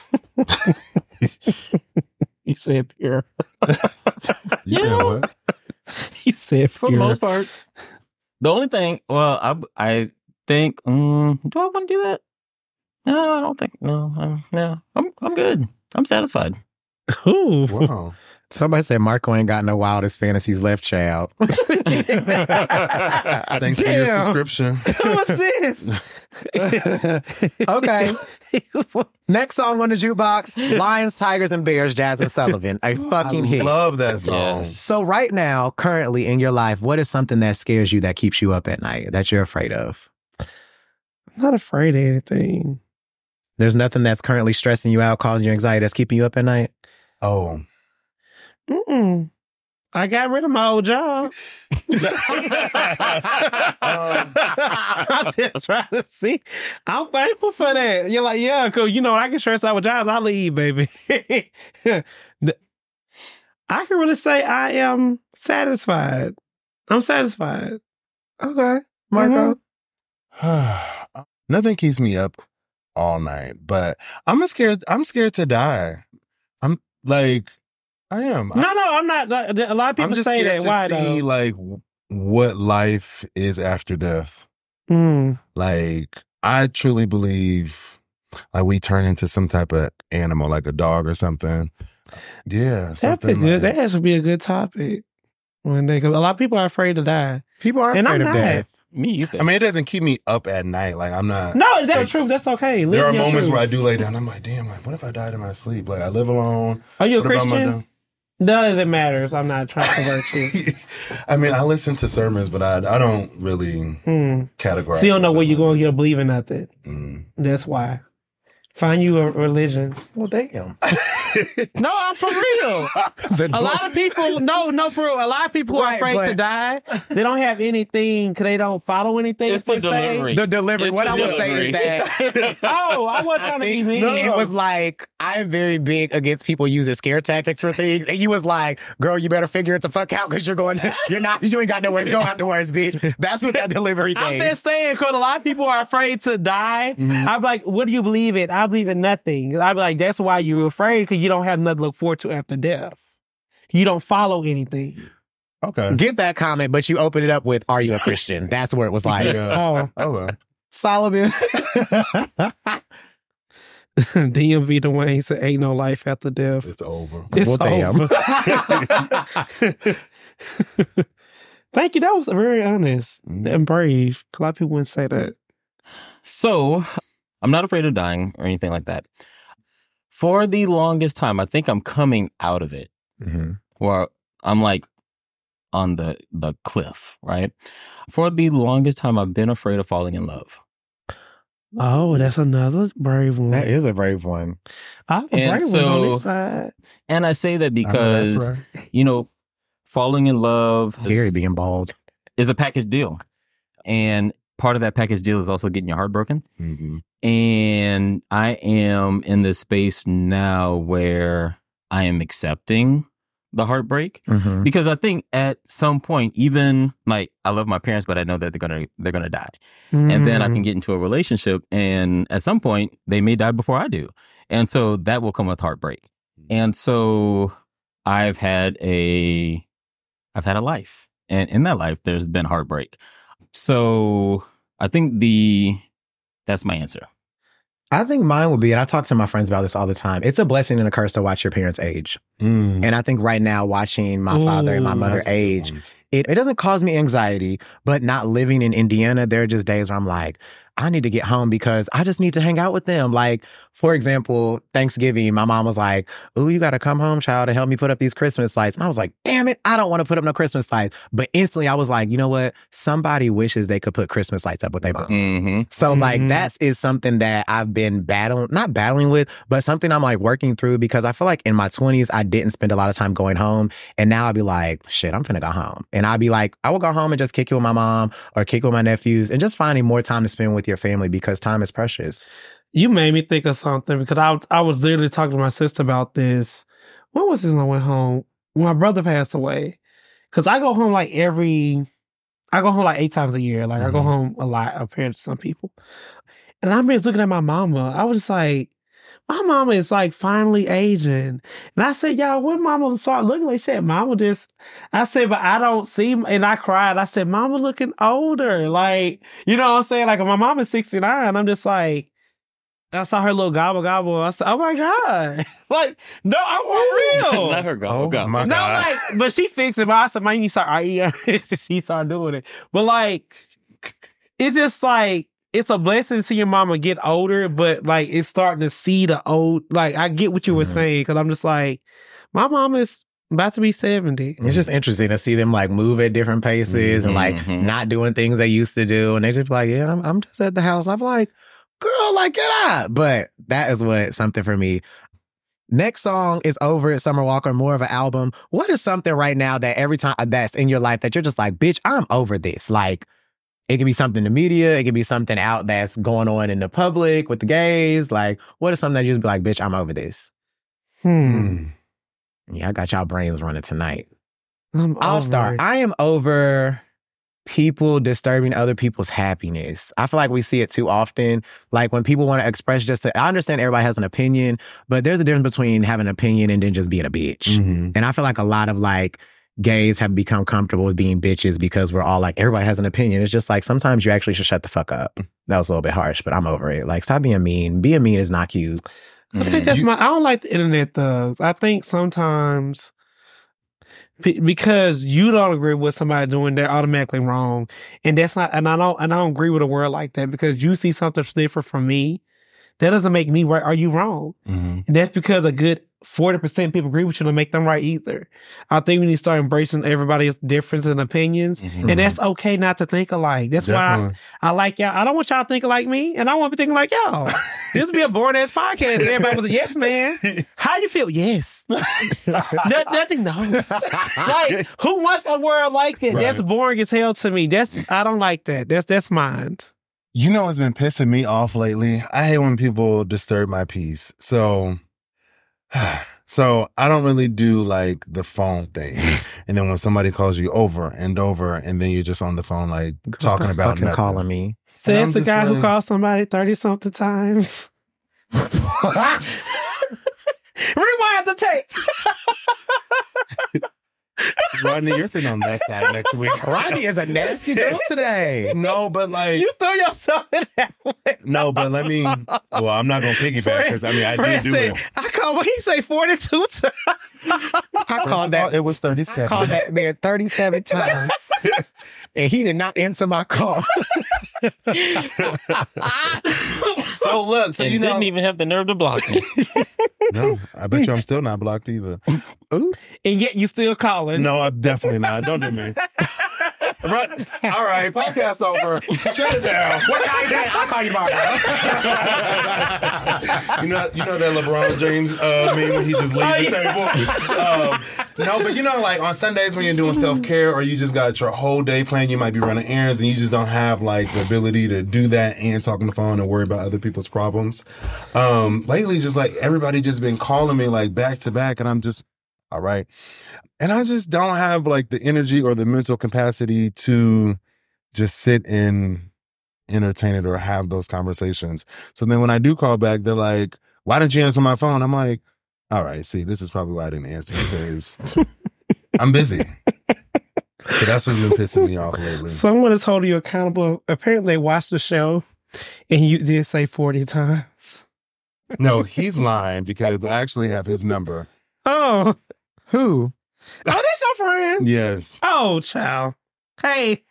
He said pure. You said what? He said For the most part. The only thing, well, I think, do I want to do that? No, I don't think, no, I'm good. I'm satisfied. Ooh. Wow. Somebody said Marco ain't got no wildest fantasies left, child. Thanks for your Damn. subscription. What's this? Okay. Next song on the jukebox, Lions, Tigers, and Bears, Jasmine Sullivan. A fucking I hit. love that song. Yes. So right now, currently in your life, what is something that scares you, that keeps you up at night, that you're afraid of? I'm not afraid of anything. There's nothing that's currently stressing you out, causing you anxiety, that's keeping you up at night? Oh. I got rid of my old job. I'm just trying to see. I'm thankful for that. You're like, yeah, because, I can stress out with jobs. I'll leave, baby. I can really say I am satisfied. I'm satisfied. Okay. Marco? Nothing keeps me up all night, but I'm scared to die. I am. No, I'm not. A lot of people I'm just say scared that. Why to see though? like what life is after death. Like, I truly believe like we turn into some type of animal, like a dog or something. Yeah, That'd be something good. like, That has to be a good topic one day. 'Cause a lot of people are afraid to die. People are And I'm afraid of not. death. Me either. I mean, it doesn't keep me up at night. Like, I'm not. No, that's like, true. That's okay. There are Live your moments truth. where I do lay down. I'm like, damn, like, what if I died in my sleep? Like, I live alone. Are you a What about my Christian? dog? None of it matters. I'm not trying to convert you. I mean, I listen to sermons, but I don't really categorize. So you don't know where myself you're going. like You don't believe in nothing. that. That's why. Find you a religion. Well, damn. No, I'm for real. A lot of people, no, for real. A lot of people who are Right, afraid but- to die, they don't have anything because they don't follow anything. It's the per se. delivery. The delivery. It's What the I would say is that Oh, I wasn't trying to be mean. it was like, I'm very big against people using scare tactics for things. And you was like, girl, you better figure it the fuck out because you ain't got nowhere to go afterwards, bitch. That's what that delivery I'm thing. just saying, because a lot of people are afraid to die. I'm like, what do you believe in? I believe in nothing. I'd be like, that's why you're afraid, because you don't have nothing to look forward to after death. You don't follow anything. Okay. Get that comment, but you open it up with, are you a Christian? That's where it was like, Yeah. Oh, Okay. Solomon. DMV Dwayne said, ain't no life after death. It's over. It's Well, damn. over. Thank you. That was very honest and brave. A lot of people wouldn't say that. So, I'm not afraid of dying or anything like that. For the longest time, I think I'm coming out of it, where I'm like on the cliff, right? For the longest time, I've been afraid of falling in love. Oh, that's another brave one. That is a brave one. I'm a And brave one's on this side. And I say that I know because, that's right. falling in love Gary being bald. is a package deal. And part of that package deal is also getting your heart broken. Mm-hmm. And I am in this space now where I am accepting the heartbreak, because I think at some point, even like, I love my parents, but I know that they're gonna die, and then I can get into a relationship, and at some point they may die before I do, and so that will come with heartbreak. And so I've had a life, and in that life there's been heartbreak. So I think that's my answer. I think mine would be, and I talk to my friends about this all the time, it's a blessing and a curse to watch your parents age. And I think right now, watching my father and my mother That's a good age, one. it doesn't cause me anxiety, but not living in Indiana, there are just days where I'm like, I need to get home because I just need to hang out with them. Like, for example, Thanksgiving, my mom was like, "Ooh, you got to come home, child, to help me put up these Christmas lights." And I was like, damn it, I don't want to put up no Christmas lights. But instantly I was like, you know what? Somebody wishes they could put Christmas lights up with their mom. So like that is something that I've been not battling with, but something I'm like working through because I feel like in my 20s, I didn't spend a lot of time going home. And now I'd be like, shit, I'm finna go home. And I'd be like, I will go home and just kick it with my mom or kick it with my nephews and just finding more time to spend with your family because time is precious. You made me think of something because I was literally talking to my sister about this. When was this when I went home? When my brother passed away. Because I go home like 8 times a year. Like I go home a lot, compared to some people. And I'm just looking at my mama. I was just like, my mama is like finally aging. And I said, y'all, when mama start looking like shit, mama just, I said, but I don't see, and I cried. I said, mama looking older. Like, you know what I'm saying? Like my mom is 69. I'm just like, I saw her little gobble gobble. I said, oh my God. Like, no, I want real. Let her go. My No, God. like, but she fixed it. But I said, man, you need to start, she started doing it. But like, it's just like, it's a blessing to see your mama get older, but like, it's starting to see the old, like, I get what you were saying. Cause I'm just like, my mom is about to be 70. It's just interesting to see them like move at different paces and like not doing things they used to do. And they just be like, yeah, I'm just at the house. And I'm like, girl, like, get out. But that is what something for me. Next song is Over It, Summer Walker, more of an album. What is something right now that every time that's in your life that you're just like, bitch, I'm over this? Like, it could be something in the media. It could be something out that's going on in the public with the gays. Like, what is something that you just be like, bitch, I'm over this? Yeah, I got y'all brains running tonight. I'll start. I am over people disturbing other people's happiness. I feel like we see it too often. Like when people want to express I understand everybody has an opinion, but there's a difference between having an opinion and then just being a bitch. And I feel like a lot of like gays have become comfortable with being bitches because we're all like, everybody has an opinion. It's just like, sometimes you actually should shut the fuck up. That was a little bit harsh, but I'm over it. Like, stop being mean. Being mean is not cute. I think I don't like the internet thugs. I think sometimes because you don't agree with somebody doing, they're automatically wrong. And that's not, and I don't agree with a word like that because you see something different from me. That doesn't make me right. Are you wrong? And that's because a good 40% people agree with you to make them right either. I think we need to start embracing everybody's differences and opinions. And that's okay not to think alike. That's why I like y'all. I don't want y'all thinking like me, and I want to be thinking like y'all. This would be a boring ass podcast. Everybody was a yes man. How you feel? Yes. Nothing, no. Like, who wants a word like that? Right. That's boring as hell to me. I don't like that. That's mine. You know what's been pissing me off lately? I hate when people disturb my peace. So I don't really do like the phone thing. And then when somebody calls you over, and then you're just on the phone like talking about nothing. Calling me. Says the guy who called somebody 30-something times. Rewind the tape. Rodney, you're sitting on that side next week. Rodney is a nasty girl today. No, but like... You threw yourself in that way. No, but let me... Well, I'm not going to piggyback because, I mean, I did do it. I called... What he say, 42 times? I called that... It was 37. I called that man 37 times. And he did not answer my call. So look, you didn't even have the nerve to block me. No, I bet you I'm still not blocked either. Ooh. And yet you still calling. No, I'm definitely not. Don't do me. Right. All right, podcast over. Shut it down. What time is that? I'll call you tomorrow. You know that LeBron James meme when he just leaves the table? No, but you know, like on Sundays when you're doing self-care or you just got your whole day planned, you might be running errands and you just don't have like the ability to do that and talk on the phone and worry about other people's problems. Lately, just like everybody just been calling me like back to back and I'm just, all right. And I just don't have like the energy or the mental capacity to just sit and entertain it or have those conversations. So then when I do call back, they're like, why didn't you answer my phone? I'm like, all right, see, this is probably why I didn't answer because I'm busy. So that's what's been pissing me off lately. Someone is holding you accountable. Apparently they watched the show and you did say 40 times. No, he's lying because I actually have his number. Oh. Who? Oh, that's your friend? Yes. Oh, child. Hey.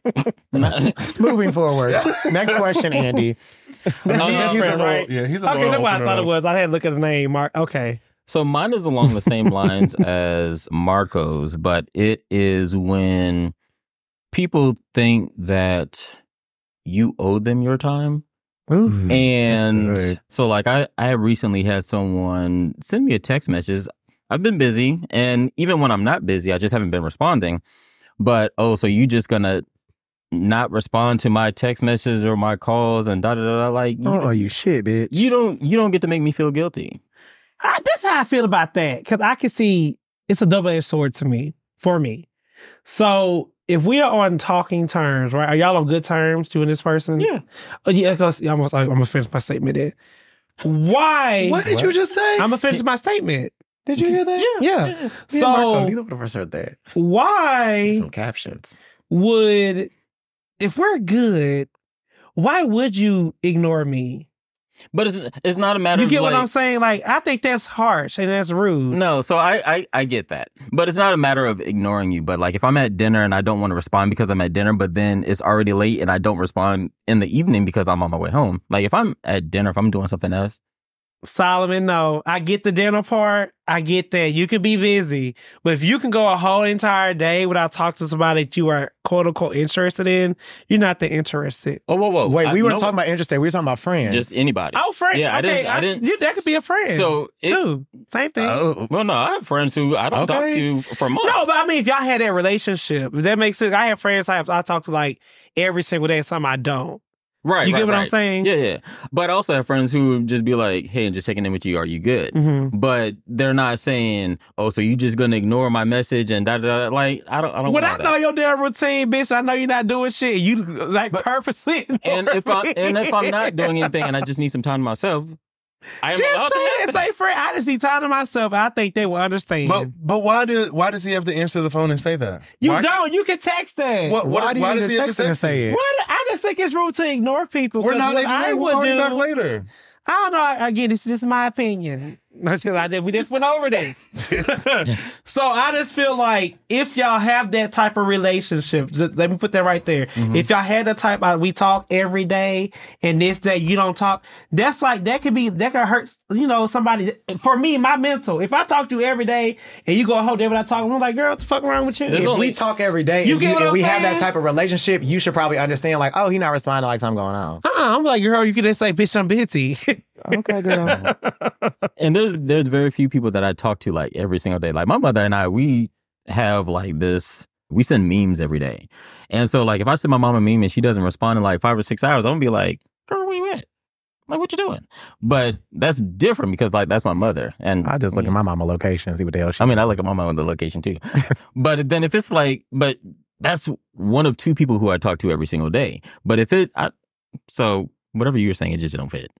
Moving forward. Next question, Andy. He's a little, right? Yeah, he's a Okay, little. that's what I opener thought it up. was. I had to look at the name, Mark. Okay. So mine is along the same lines as Marco's, but it is when people think that you owe them your time. Ooh, And that's good. so like I recently had someone send me a text message. I've been busy, and even when I'm not busy, I just haven't been responding. But so you just gonna not respond to my text messages or my calls and da da da, like You shit, bitch. you don't get to make me feel guilty. That's how I feel about that. Because I can see it's a double-edged sword for me. So if we are on talking terms, right? Are y'all on good terms, you and this person? Yeah. Oh, yeah, because I'm going to finish my statement there. Why? What did you just say? I'm going to finish my statement. Did you hear that? Yeah. Me and So Marco, neither one of us heard that. why Some captions. would, if we're good, why would you ignore me? But it's not a matter You of get what like, I'm saying? Like, I think that's harsh and that's rude. No, so I get that. But it's not a matter of ignoring you. But like if I'm at dinner and I don't want to respond because I'm at dinner, but then it's already late and I don't respond in the evening because I'm on my way home. Like if I'm at dinner, if I'm doing something else. Solomon, no. I get the dinner part. I get that. You can be busy. But if you can go a whole entire day without talking to somebody that you are quote unquote interested in, you're not that interested. Oh, whoa. Wait, we you were know talking about interested. We were talking about friends. just anybody. Oh, friend. Yeah, okay, I didn't. that could be a friend. So too. Same thing. Oh. Well, no, I have friends who I don't talk to for months. No, but I mean, if y'all had that relationship, if that makes sense. I have friends I talk to like every single day, and some I don't. Right. You get what I'm right. saying? Yeah. But I also have friends who would just be like, hey, and just checking in with you. Are you good? Mm-hmm. But they're not saying, oh, so you just going to ignore my message and da da da. Like, I don't When want I that. know your damn routine, bitch, I know you're not doing shit. You like purposely. And if I'm not doing anything and I just need some time to myself, I am allowed Just to say have that, say, friend, I just need time to myself. I think they will understand. But why does he have to answer the phone and say that? You Why- don't. You can text that. Why do you need does to he have text and say it? What? I just think it's rude to ignore people. We're 'cause not what ignoring. I We'll would call you do. back later. I don't know. Again, it's just my opinion. We just went over this. So I just feel like if y'all have that type of relationship, let me put that right there. Mm-hmm. If y'all had the type of, we talk every day and this day you don't talk, that's like, that could hurt, somebody. For me, my mental, if I talk to you every day and you go a whole day without talking, I'm like, girl, what the fuck wrong with you? There's If only- we talk every day You and, get what I'm we have that saying? type of relationship, you should probably understand, like, oh, he not responding like something going on. I'm like, girl, you could just say, bitch, I'm busy. Okay, girl. And there's very few people that I talk to like every single day. Like my mother and I, we have like this, we send memes every day. And so like if I send my mom a meme and she doesn't respond in like 5 or 6 hours, I'm gonna be like, girl, where you at? Like, what you doing? But that's different because like that's my mother. And I just look at my mama location, see what the hell she. I mean, I look at my mom on the location too. But then if it's like, but that's one of two people who I talk to every single day. But if so whatever you were saying, it just don't fit.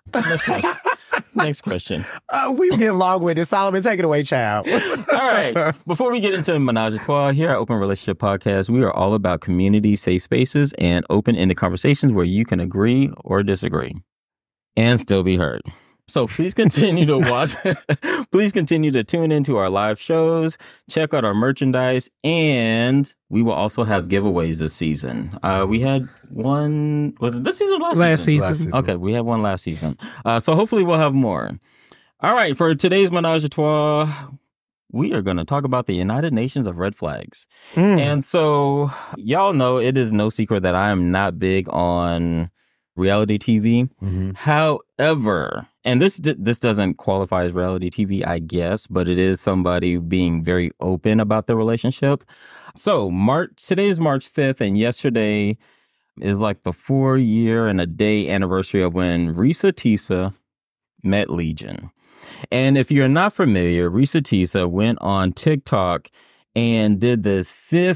Next question. We getting long with it. Solomon, take it away, child. All right. Before we get into Menage a Trois, here at Open Relationship Podcast, we are all about community, safe spaces, and open-ended conversations where you can agree or disagree and still be heard. So please continue to watch. Please continue to tune into our live shows, check out our merchandise, and we will also have giveaways this season. We had one, was it this season or last season? Last season. Okay, we had one last season. So hopefully we'll have more. All right, for today's Menage a Trois, we are going to talk about the United Nations of red flags. And so y'all know it is no secret that I am not big on reality TV. However, and this doesn't qualify as reality TV, I guess, but it is somebody being very open about their relationship. So today is March 5th, and yesterday is like the 4-year and a day anniversary of when Risa Tisa met Legion. And if you're not familiar, Risa Tisa went on TikTok and did this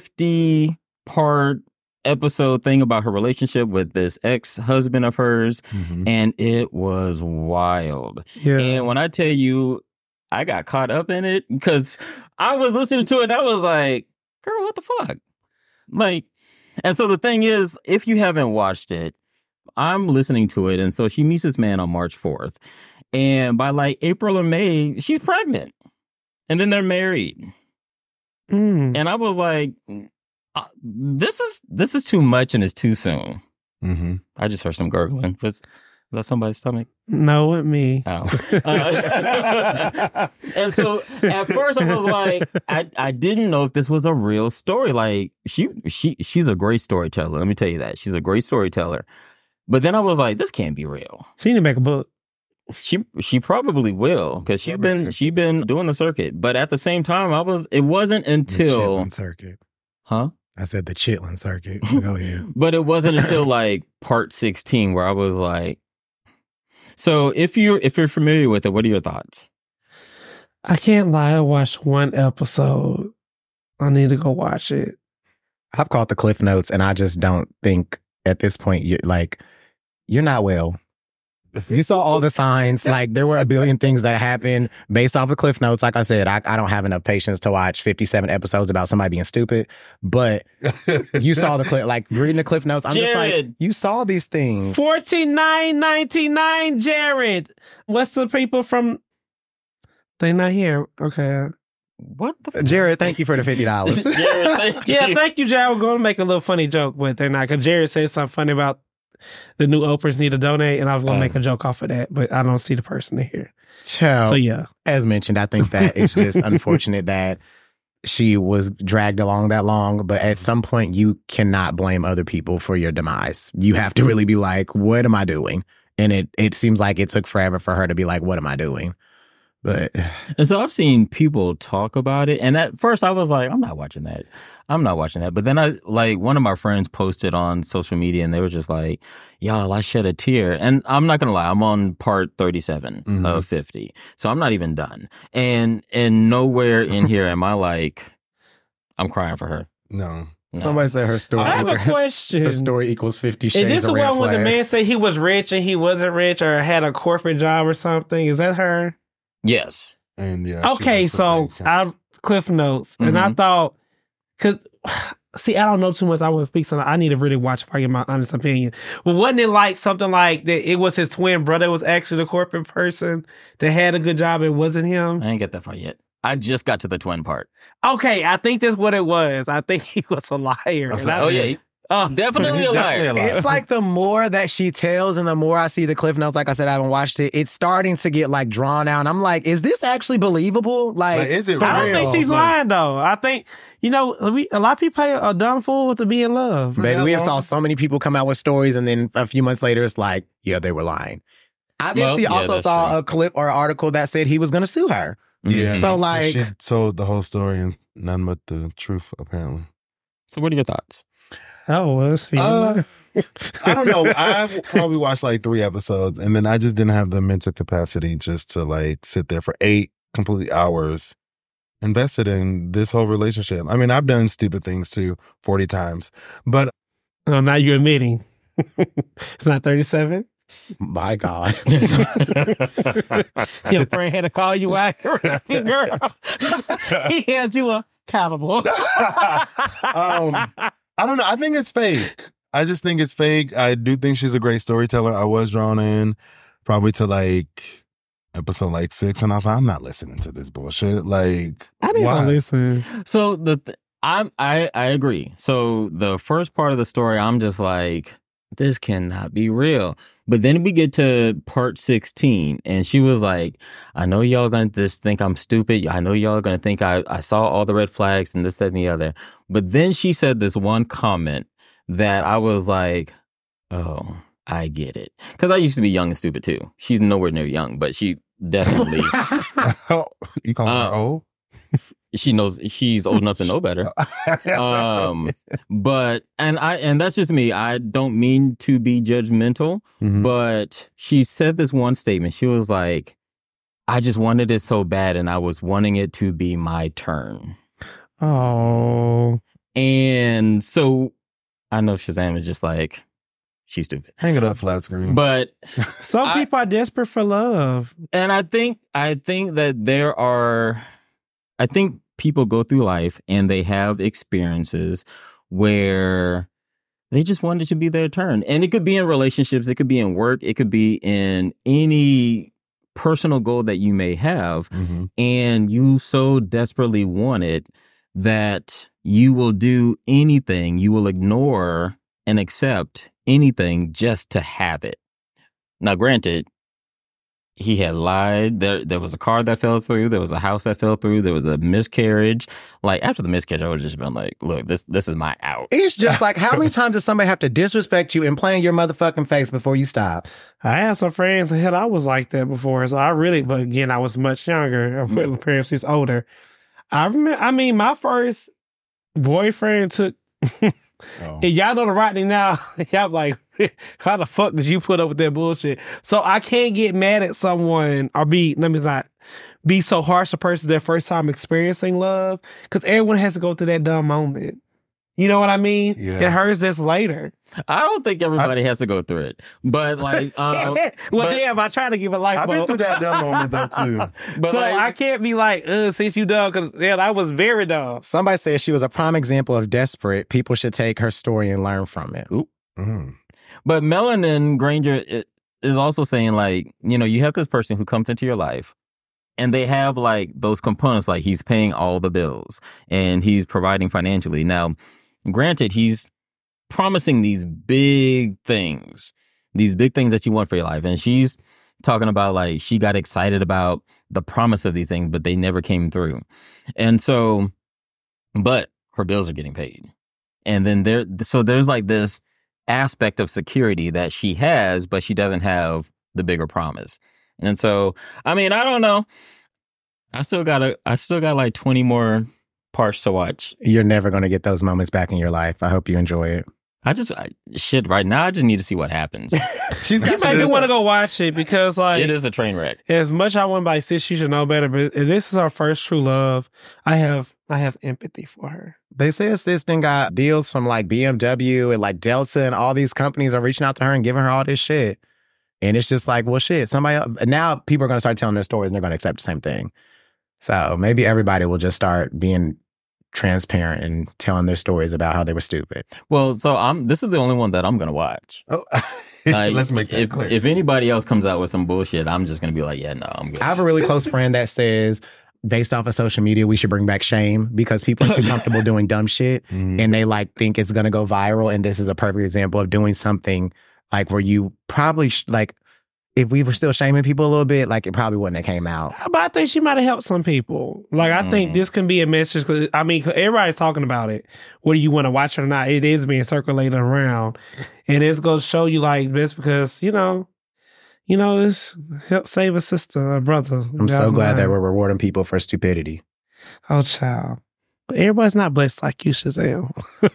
50-part episode thing about her relationship with this ex-husband of hers, and it was wild. Yeah. And when I tell you, I got caught up in it because I was listening to it and I was like, girl, what the fuck? Like, and so the thing is, if you haven't watched it, I'm listening to it. And so she meets this man on March 4th. And by like April or May, she's pregnant. And then they're married. And I was like, This is too much and it's too soon. Mm-hmm. I just heard some gurgling. Was that somebody's stomach? No, with me. Oh. And so at first I was like, I didn't know if this was a real story. Like she's a great storyteller. Let me tell you that. She's a great storyteller. But then I was like, this can't be real. She need to make a book. She probably will, because she's been doing the circuit. But at the same time, it wasn't until the Chitlin circuit. Huh? I said the Chitlin circuit. Go ahead. But it wasn't until like part 16 where I was like, so if you're familiar with it, what are your thoughts? I can't lie. I watched one episode. I need to go watch it. I've caught the Cliff Notes, and I just don't think at this point you're not well. You saw all the signs. Like, there were a billion things that happened based off the Cliff Notes. Like I said, I don't have enough patience to watch 57 episodes about somebody being stupid. But you saw the clip, like reading the Cliff Notes. I'm just like, you saw these things. $49.99, Jared. What's the people from? They not here. Okay. What the Jared, thank you for the $50. Jared, thank you. Thank you, Jared. We're going to make a little funny joke, but they're not. Because Jared said something funny about the new Oprahs need to donate, and I was going to make a joke off of that, but I don't see the person here. Child. So, yeah. As mentioned, I think that it's just unfortunate that she was dragged along that long, but at some point, you cannot blame other people for your demise. You have to really be like, what am I doing? And it seems like it took forever for her to be like, what am I doing? But and so I've seen people talk about it, and at first I was like, I'm not watching that. But then one of my friends posted on social media, and they were just like, y'all, I shed a tear. And I'm not gonna lie, I'm on part 37 of 50, so I'm not even done. And nowhere in here am I like, I'm crying for her. No. Somebody said her story. I have a question. Her story equals 50 Is Shades this of the Red one where the man Flags. said he was rich and he wasn't rich, or had a corporate job or something? Is that her? Yes. And yeah. Okay, so I Cliff Notes, and I thought, because see, I don't know too much. I want to speak something. I need to really watch if I get my honest opinion. Well, wasn't it like something like that? It was his twin brother was actually the corporate person that had a good job. It wasn't him. I ain't get that far yet. I just got to the twin part. Okay, I think that's what it was. I think he was a liar. Oh yeah. Definitely a liar. It's like the more that she tells and the more I see the Cliff Notes, like I said, I haven't watched it, it's starting to get like drawn out. And I'm like, is this actually believable? Like is it I real? don't think she's lying, though. I think, a lot of people pay a dumb fool to be in love. Baby, we have saw so many people come out with stories, and then a few months later, it's like, yeah, they were lying. I did also saw a clip or article that said he was going to sue her. Yeah. So like, she told the whole story and none but the truth, apparently. So what are your thoughts? Oh, was I don't know. I've probably watched like 3 episodes, and then I just didn't have the mental capacity just to like sit there for 8 complete hours invested in this whole relationship. I mean, I've done stupid things too 40 times, but Oh, now you're admitting. It's not 37? my God. Your friend had to call you out, girl. He held you accountable. I don't know. I think it's fake. I just think it's fake. I do think she's a great storyteller. I was drawn in probably to like episode like 6, and I was like, I'm not listening to this bullshit. Like, I didn't why? listen. So I agree. So the first part of the story, I'm just like, this cannot be real. But then we get to part 16, and she was like, I know y'all gonna just think I'm stupid. I know y'all gonna think I saw all the red flags and this, that, and the other. But then she said this one comment that I was like, oh, I get it. Because I used to be young and stupid too. She's nowhere near young, but she definitely. You call her old? She knows she's old enough to know better. But that's just me. I don't mean to be judgmental, but she said this one statement. She was like, I just wanted it so bad, and I was wanting it to be my turn. Oh. And so I know Shazam is just like, she's stupid. Hang it up, flat screen. But Some people are desperate for love. and I think that I think people go through life and they have experiences where they just want it to be their turn. And it could be in relationships, it could be in work, it could be in any personal goal that you may have, and you so desperately want it that you will do anything, you will ignore and accept anything just to have it. Now, granted, he had lied. There was a car that fell through. There was a house that fell through. There was a miscarriage. Like, after the miscarriage, I would have just been like, look, this is my out. It's just like, how many times does somebody have to disrespect you and play in your motherfucking face before you stop? I had some friends, hell, I was like that before. So but again, I was much younger. My parents was older. My first boyfriend took, and y'all know the Rodney now. Y'all like, how the fuck did you put up with that bullshit? So I can't get mad at someone or be so harsh a person their first time experiencing love, because everyone has to go through that dumb moment. You know what I mean? Yeah. It hurts this later. I don't think everybody has to go through it, but like, damn, I try to give a life. I've been through that dumb moment though too. but So like, I can't be like, since you dumb, because I was very dumb. Somebody said she was a prime example of desperate. People should take her story and learn from it. But Melanin Granger is also saying, like, you have this person who comes into your life and they have like those components, like he's paying all the bills and he's providing financially. Now, granted, he's promising these big things that you want for your life. And she's talking about like she got excited about the promise of these things, but they never came through. And so, but her bills are getting paid. And then there's like this aspect of security that she has, but she doesn't have the bigger promise. And so, I don't know. I still got like 20 more parts to watch. You're never going to get those moments back in your life. I hope you enjoy it. Right now, I just need to see what happens. You maybe want to go watch it because like it is a train wreck. As much I want by sis, she should know better. But if this is our first true love, I have empathy for her. They say this thing got deals from like BMW and like Delta and all these companies are reaching out to her and giving her all this shit. And it's just like, well, shit, now people are going to start telling their stories and they're going to accept the same thing. So maybe everybody will just start being transparent and telling their stories about how they were stupid. Well, so this is the only one that I'm going to watch. Oh. Let's make that clear. If anybody else comes out with some bullshit, I'm just going to be like, yeah, no, I'm good. I have a really close friend that says, based off of social media, we should bring back shame because people are too comfortable doing dumb shit and they like think it's going to go viral. And this is a perfect example of doing something like where you probably like, if we were still shaming people a little bit, like it probably wouldn't have came out. But I think she might have helped some people. Like I think this can be a message because everybody's talking about it. Whether you want to watch it or not, it is being circulated around, and it's going to show you like this because it's help save a sister, a brother. I'm so glad that we're rewarding people for stupidity. Oh, child, but everybody's not blessed like you, Shazam.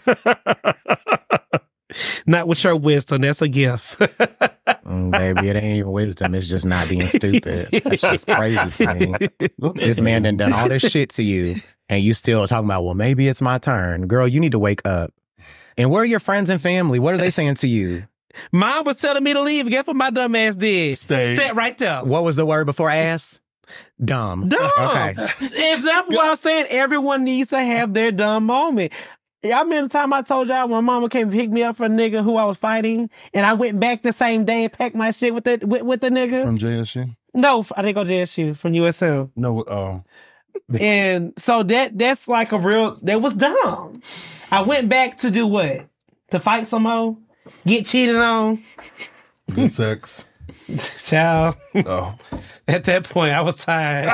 Not with your wisdom. That's a gift. Baby, it ain't even wisdom. It's just not being stupid. That's just crazy to me. This man done all this shit to you, and you still talking about, well, maybe it's my turn. Girl, you need to wake up. And where are your friends and family? What are they saying to you? Mom was telling me to leave. Guess what my dumb ass did? Stay. Sat right there. What was the word before ass? Dumb. Okay. If that's what I'm saying, everyone needs to have their dumb moment. Y'all remember the time I told y'all when mama came to pick me up for a nigga who I was fighting, and I went back the same day and packed my shit with the nigga? From JSU? No, I didn't go to JSU, from USM. No, And so that's like that was dumb. I went back to do what? To fight some more? Get cheated on? good sex. Child. Oh. At that point, I was tired.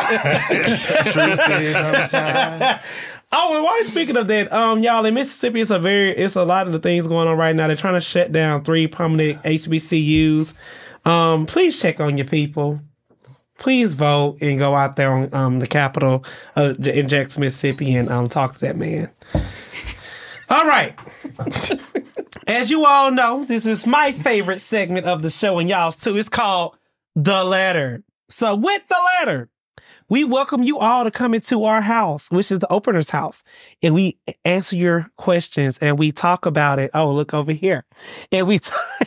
I'm tired. Oh, and while speaking of that, y'all, in Mississippi, it's a lot of the things going on right now. They're trying to shut down 3 prominent HBCUs. Please check on your people. Please vote and go out there on the Capitol in Jackson, Mississippi, and talk to that man. All right. As you all know, this is my favorite segment of the show, and y'all's too. It's called The Letter. So with The Letter, we welcome you all to come into our house, which is the opener's house, and we answer your questions and we talk about it. Oh, look over here. And we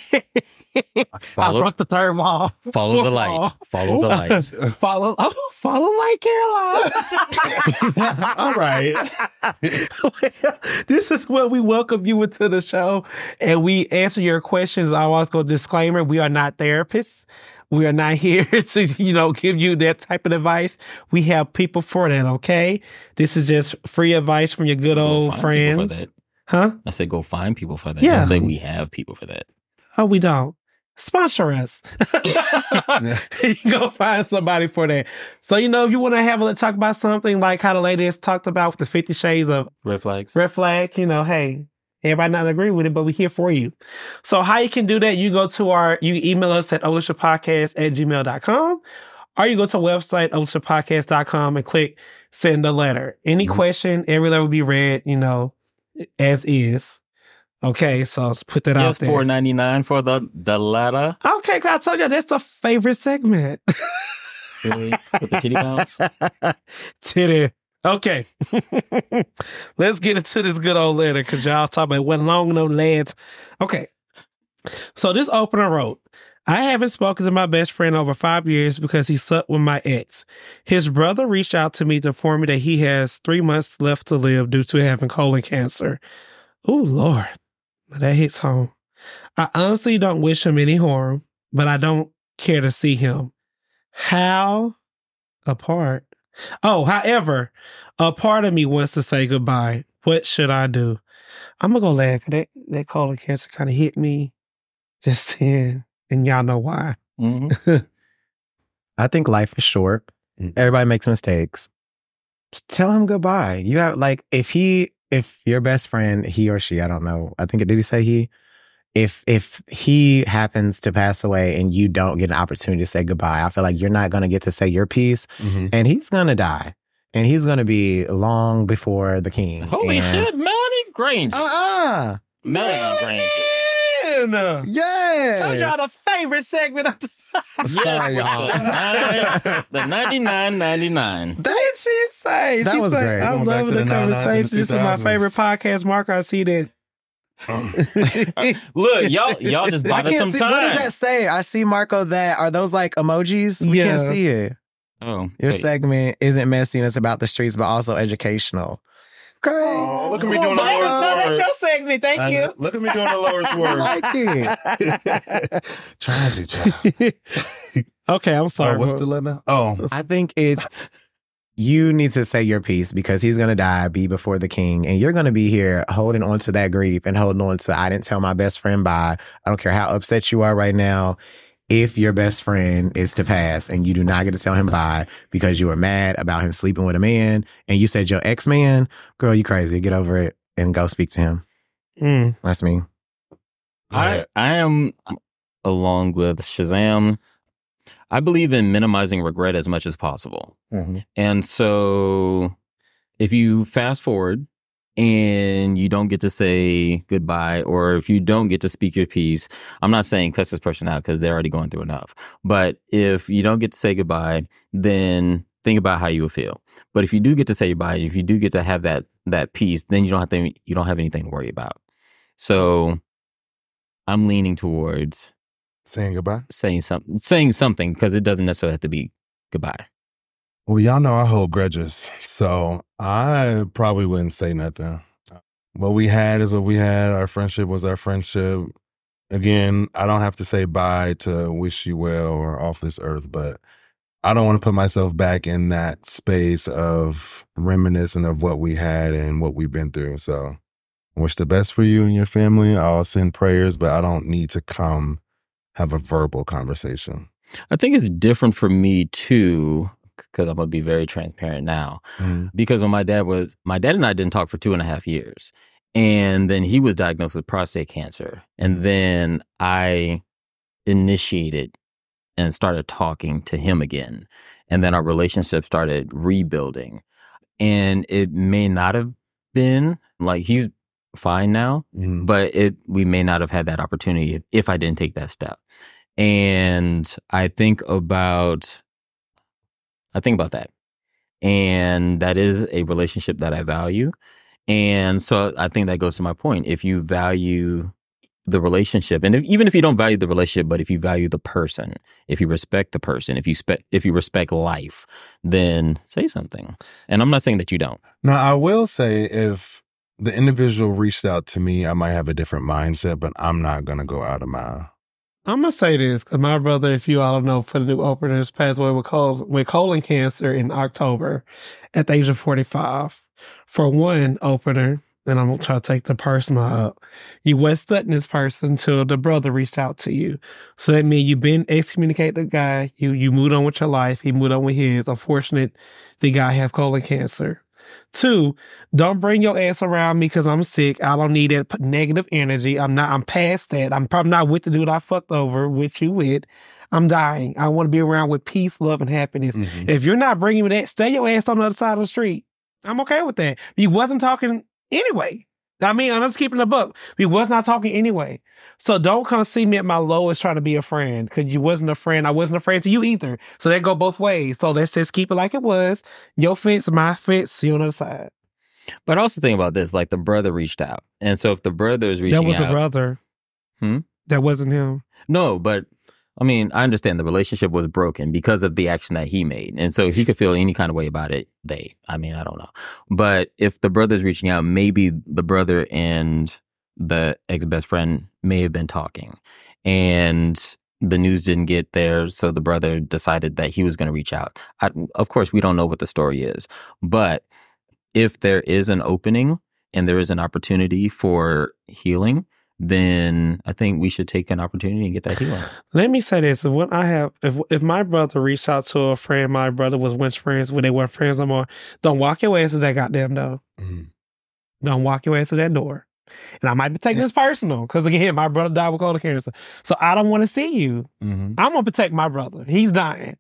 I broke the third wall. Follow the light. Follow the lights. Follow light, Caroline. All right. This is where we welcome you into the show and we answer your questions. I always go disclaimer, we are not therapists. We are not here to, give you that type of advice. We have people for that, okay? This is just free advice from your good old friends. Huh? I said go find people for that. Yeah. I say we have people for that. Oh, we don't. Sponsor us. You can go find somebody for that. So, if you want to talk about something like how the lady has talked about with the 50 Shades of Red Flags. Hey, everybody not agree with it, but we're here for you. So how you can do that, you email us at olishapodcast@gmail.com, or you go to our website, olishapodcast.com, and click send a letter. Any question, every letter will be read, as is. Okay, so let's put that out there. Yes, $4.99 for the letter. Okay, 'cause I told you that's the favorite segment. Really? With the titty bounce? Titty. Okay. Let's get into this good old letter because y'all talking about it wasn't long enough, lads. Okay. So this opener wrote, I haven't spoken to my best friend over 5 years because he slept with my ex. His brother reached out to me to inform me that he has 3 months left to live due to having colon cancer. Oh, Lord. That hits home. I honestly don't wish him any harm, but I don't care to see him. However, a part of me wants to say goodbye. What should I do? I'm going to go laugh. That colon cancer kind of hit me just then, and y'all know why. Mm-hmm. I think life is short. Everybody makes mistakes. Just tell him goodbye. You have, if your best friend, he or she, I don't know, did he say he? If he happens to pass away and you don't get an opportunity to say goodbye, I feel like you're not going to get to say your piece, and he's going to die. And he's going to be long before the king. Holy shit, Melanie Granger. Melanie Granger. Yes. Told y'all the favorite segment of the Sorry, y'all. The $99.99. Did she say? That was great. I'm Going back loving to the the 99s conversation. and This is my 2000s. favorite podcast, Mark. I see that. Look, y'all just bought us some time. What does that say? I see, Marco, are those like emojis? We can't see it. Oh, Your wait. segment isn't messy and it's about the streets, but also educational. Okay. Oh, look at me doing the That's Lord's your work. segment. Thank you. Look at me doing the Lord's I work. like it. Trying to, child. Okay, I'm sorry. What's the letter? Oh, I think it's you need to say your piece because he's going to die, be before the king, and you're going to be here holding on to that grief and holding on to, I didn't tell my best friend bye. I don't care how upset you are right now. If your best friend is to pass and you do not get to tell him bye because you were mad about him sleeping with a man and you said your ex-man, girl, you crazy. Get over it and go speak to him. That's me. I am, along with Shazam, I believe in minimizing regret as much as possible. And so if you fast forward and you don't get to say goodbye, or if you don't get to speak your piece, I'm not saying cuss this person out because they're already going through enough. But if you don't get to say goodbye, then think about how you would feel. But if you do get to say goodbye, if you do get to have that piece, then you don't have anything to worry about. So I'm leaning towards saying goodbye. saying something because it doesn't necessarily have to be goodbye. Well, y'all know I hold grudges, so I probably wouldn't say nothing. What we had is what we had. Our friendship was our friendship. Again, I don't have to say bye to wish you well or off this earth, but I don't want to put myself back in that space of reminiscing of what we had and what we've been through. So wish the best for you and your family. I'll send prayers, but I don't need to come have a verbal conversation. I think it's different for me too, because I'm going to be very transparent now. Because when my dad and I didn't talk for 2.5 years. And then he was diagnosed with prostate cancer. And then I initiated and started talking to him again. And then our relationship started rebuilding. And it may not have been like he's fine now, but we may not have had that opportunity if I didn't take that step. And I think about that. And that is a relationship that I value. And so I think that goes to my point. If you value the relationship, and even if you don't value the relationship, but if you value the person, if you respect the person, if you respect life, then say something. And I'm not saying that you don't. Now, I will say if the individual reached out to me, I might have a different mindset, but I'm not going to go out of my I'm going to say this, because my brother, if you all don't know, for the new openers, passed away with colon cancer in October at the age of 45. For one opener, and I'm going to try to take the personal up, you wasn't studying this person until the brother reached out to you. So that means you've been excommunicated the guy, you moved on with your life, he moved on with his. Unfortunate, the guy have colon cancer. 2, don't bring your ass around me because I'm sick. I don't need that negative energy. I'm past that. I'm probably not with the dude I fucked over with you with. I'm dying. I want to be around with peace, love, and happiness. Mm-hmm. If you're not bringing me that, stay your ass on the other side of the street. I'm okay with that. You wasn't talking anyway. I mean, I'm just keeping the book. We was not talking anyway. So don't come see me at my lowest trying to be a friend, because you wasn't a friend. I wasn't a friend to you either. So that go both ways. So let's just keep it like it was. Your fence, my fence, see you on the other side. But also think about this, like the brother reached out. And so if the brother is reaching out. That was a brother. That wasn't him. No, but I mean, I understand the relationship was broken because of the action that he made. And so he could feel any kind of way about it. I don't know. But if the brother's reaching out, maybe the brother and the ex-best friend may have been talking and the news didn't get there. So the brother decided that he was going to reach out. Of course, we don't know what the story is. But if there is an opening and there is an opportunity for healing, then I think we should take an opportunity and get that healing. Let me say this. If my brother reached out to a friend, my brother was once friends when they weren't friends no more, don't walk your ass to that goddamn door. Mm-hmm. Don't walk your ass to that door. And I might be taking this personal, because again, my brother died with colon cancer. So I don't want to see you. Mm-hmm. I'm going to protect my brother. He's dying.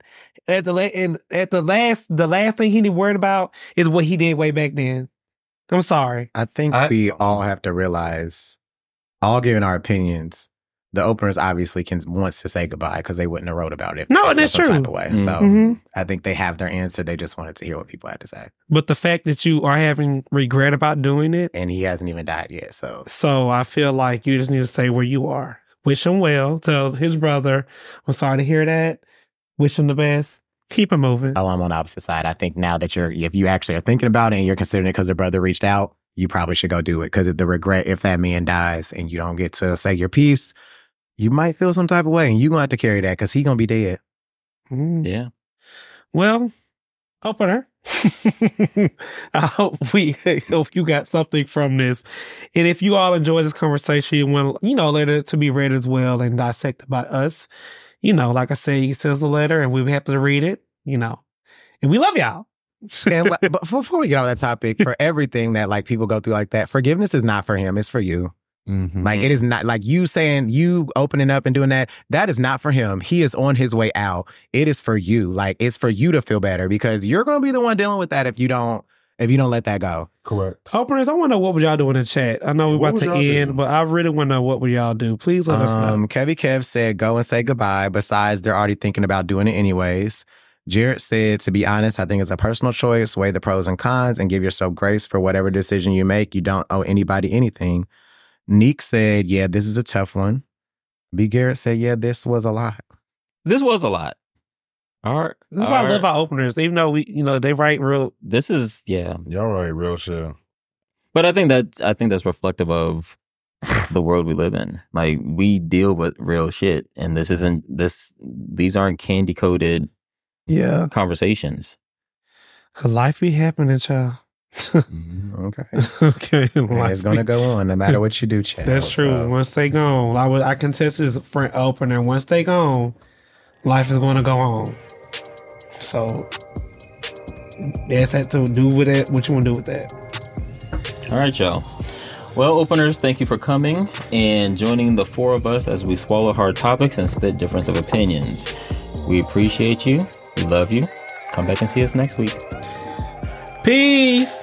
The last thing he need worried about is what he did way back then. I'm sorry. I think we all have to realize, all giving our opinions, the openers obviously wants to say goodbye because they wouldn't have wrote about it. No, that's true. Type of way. So I think they have their answer. They just wanted to hear what people had to say. But the fact that you are having regret about doing it, and he hasn't even died yet, so I feel like you just need to stay where you are. Wish him well. Tell his brother, I'm sorry to hear that. Wish him the best. Keep him moving. Oh, I'm on the opposite side. I think now that if you actually are thinking about it and you're considering it because the brother reached out, you probably should go do it, because the regret, if that man dies and you don't get to say your piece, you might feel some type of way, and you're going to have to carry that because he's going to be dead. Yeah. Well, opener. I hope you got something from this. And if you all enjoyed this conversation, you want, let it to be read as well and dissected by us, like I said, you can send us a letter and we'll be happy to read it, and we love y'all. But before we get on that topic, for everything that people go through like that, forgiveness is not for him, it's for you. Mm-hmm. It is not like you saying, you opening up and doing that is not for him. He is on his way out. It is for you. It's for you to feel better, because you're going to be the one dealing with that if you don't let that go. Correct. Openers, I want to know what would y'all do in the chat. I know we're about to end, but I really want to know what would y'all do. Please let us know. Kevy Kev said, go and say goodbye. Besides, they're already thinking about doing it anyways. Jared said, to be honest, I think it's a personal choice. Weigh the pros and cons and give yourself grace for whatever decision you make. You don't owe anybody anything. Neek said, yeah, this is a tough one. B. Garrett said, yeah, this was a lot. This was a lot. All right. This is why I love our openers, even though they write real. This is, yeah. Y'all write real shit. But I think that's reflective of the world we live in. We deal with real shit, and these aren't candy coated conversations. Life be happening, child. Okay. Okay. It's gonna go on no matter what you do, child. That's true. So. Once they gone, I can test this front opener. Once they gone, life is gonna go on. So that's that to do with it. What you want to do with that? All right, y'all. Well, openers, thank you for coming and joining the four of us as we swallow hard topics and spit difference of opinions. We appreciate you. We love you. Come back and see us next week. Peace.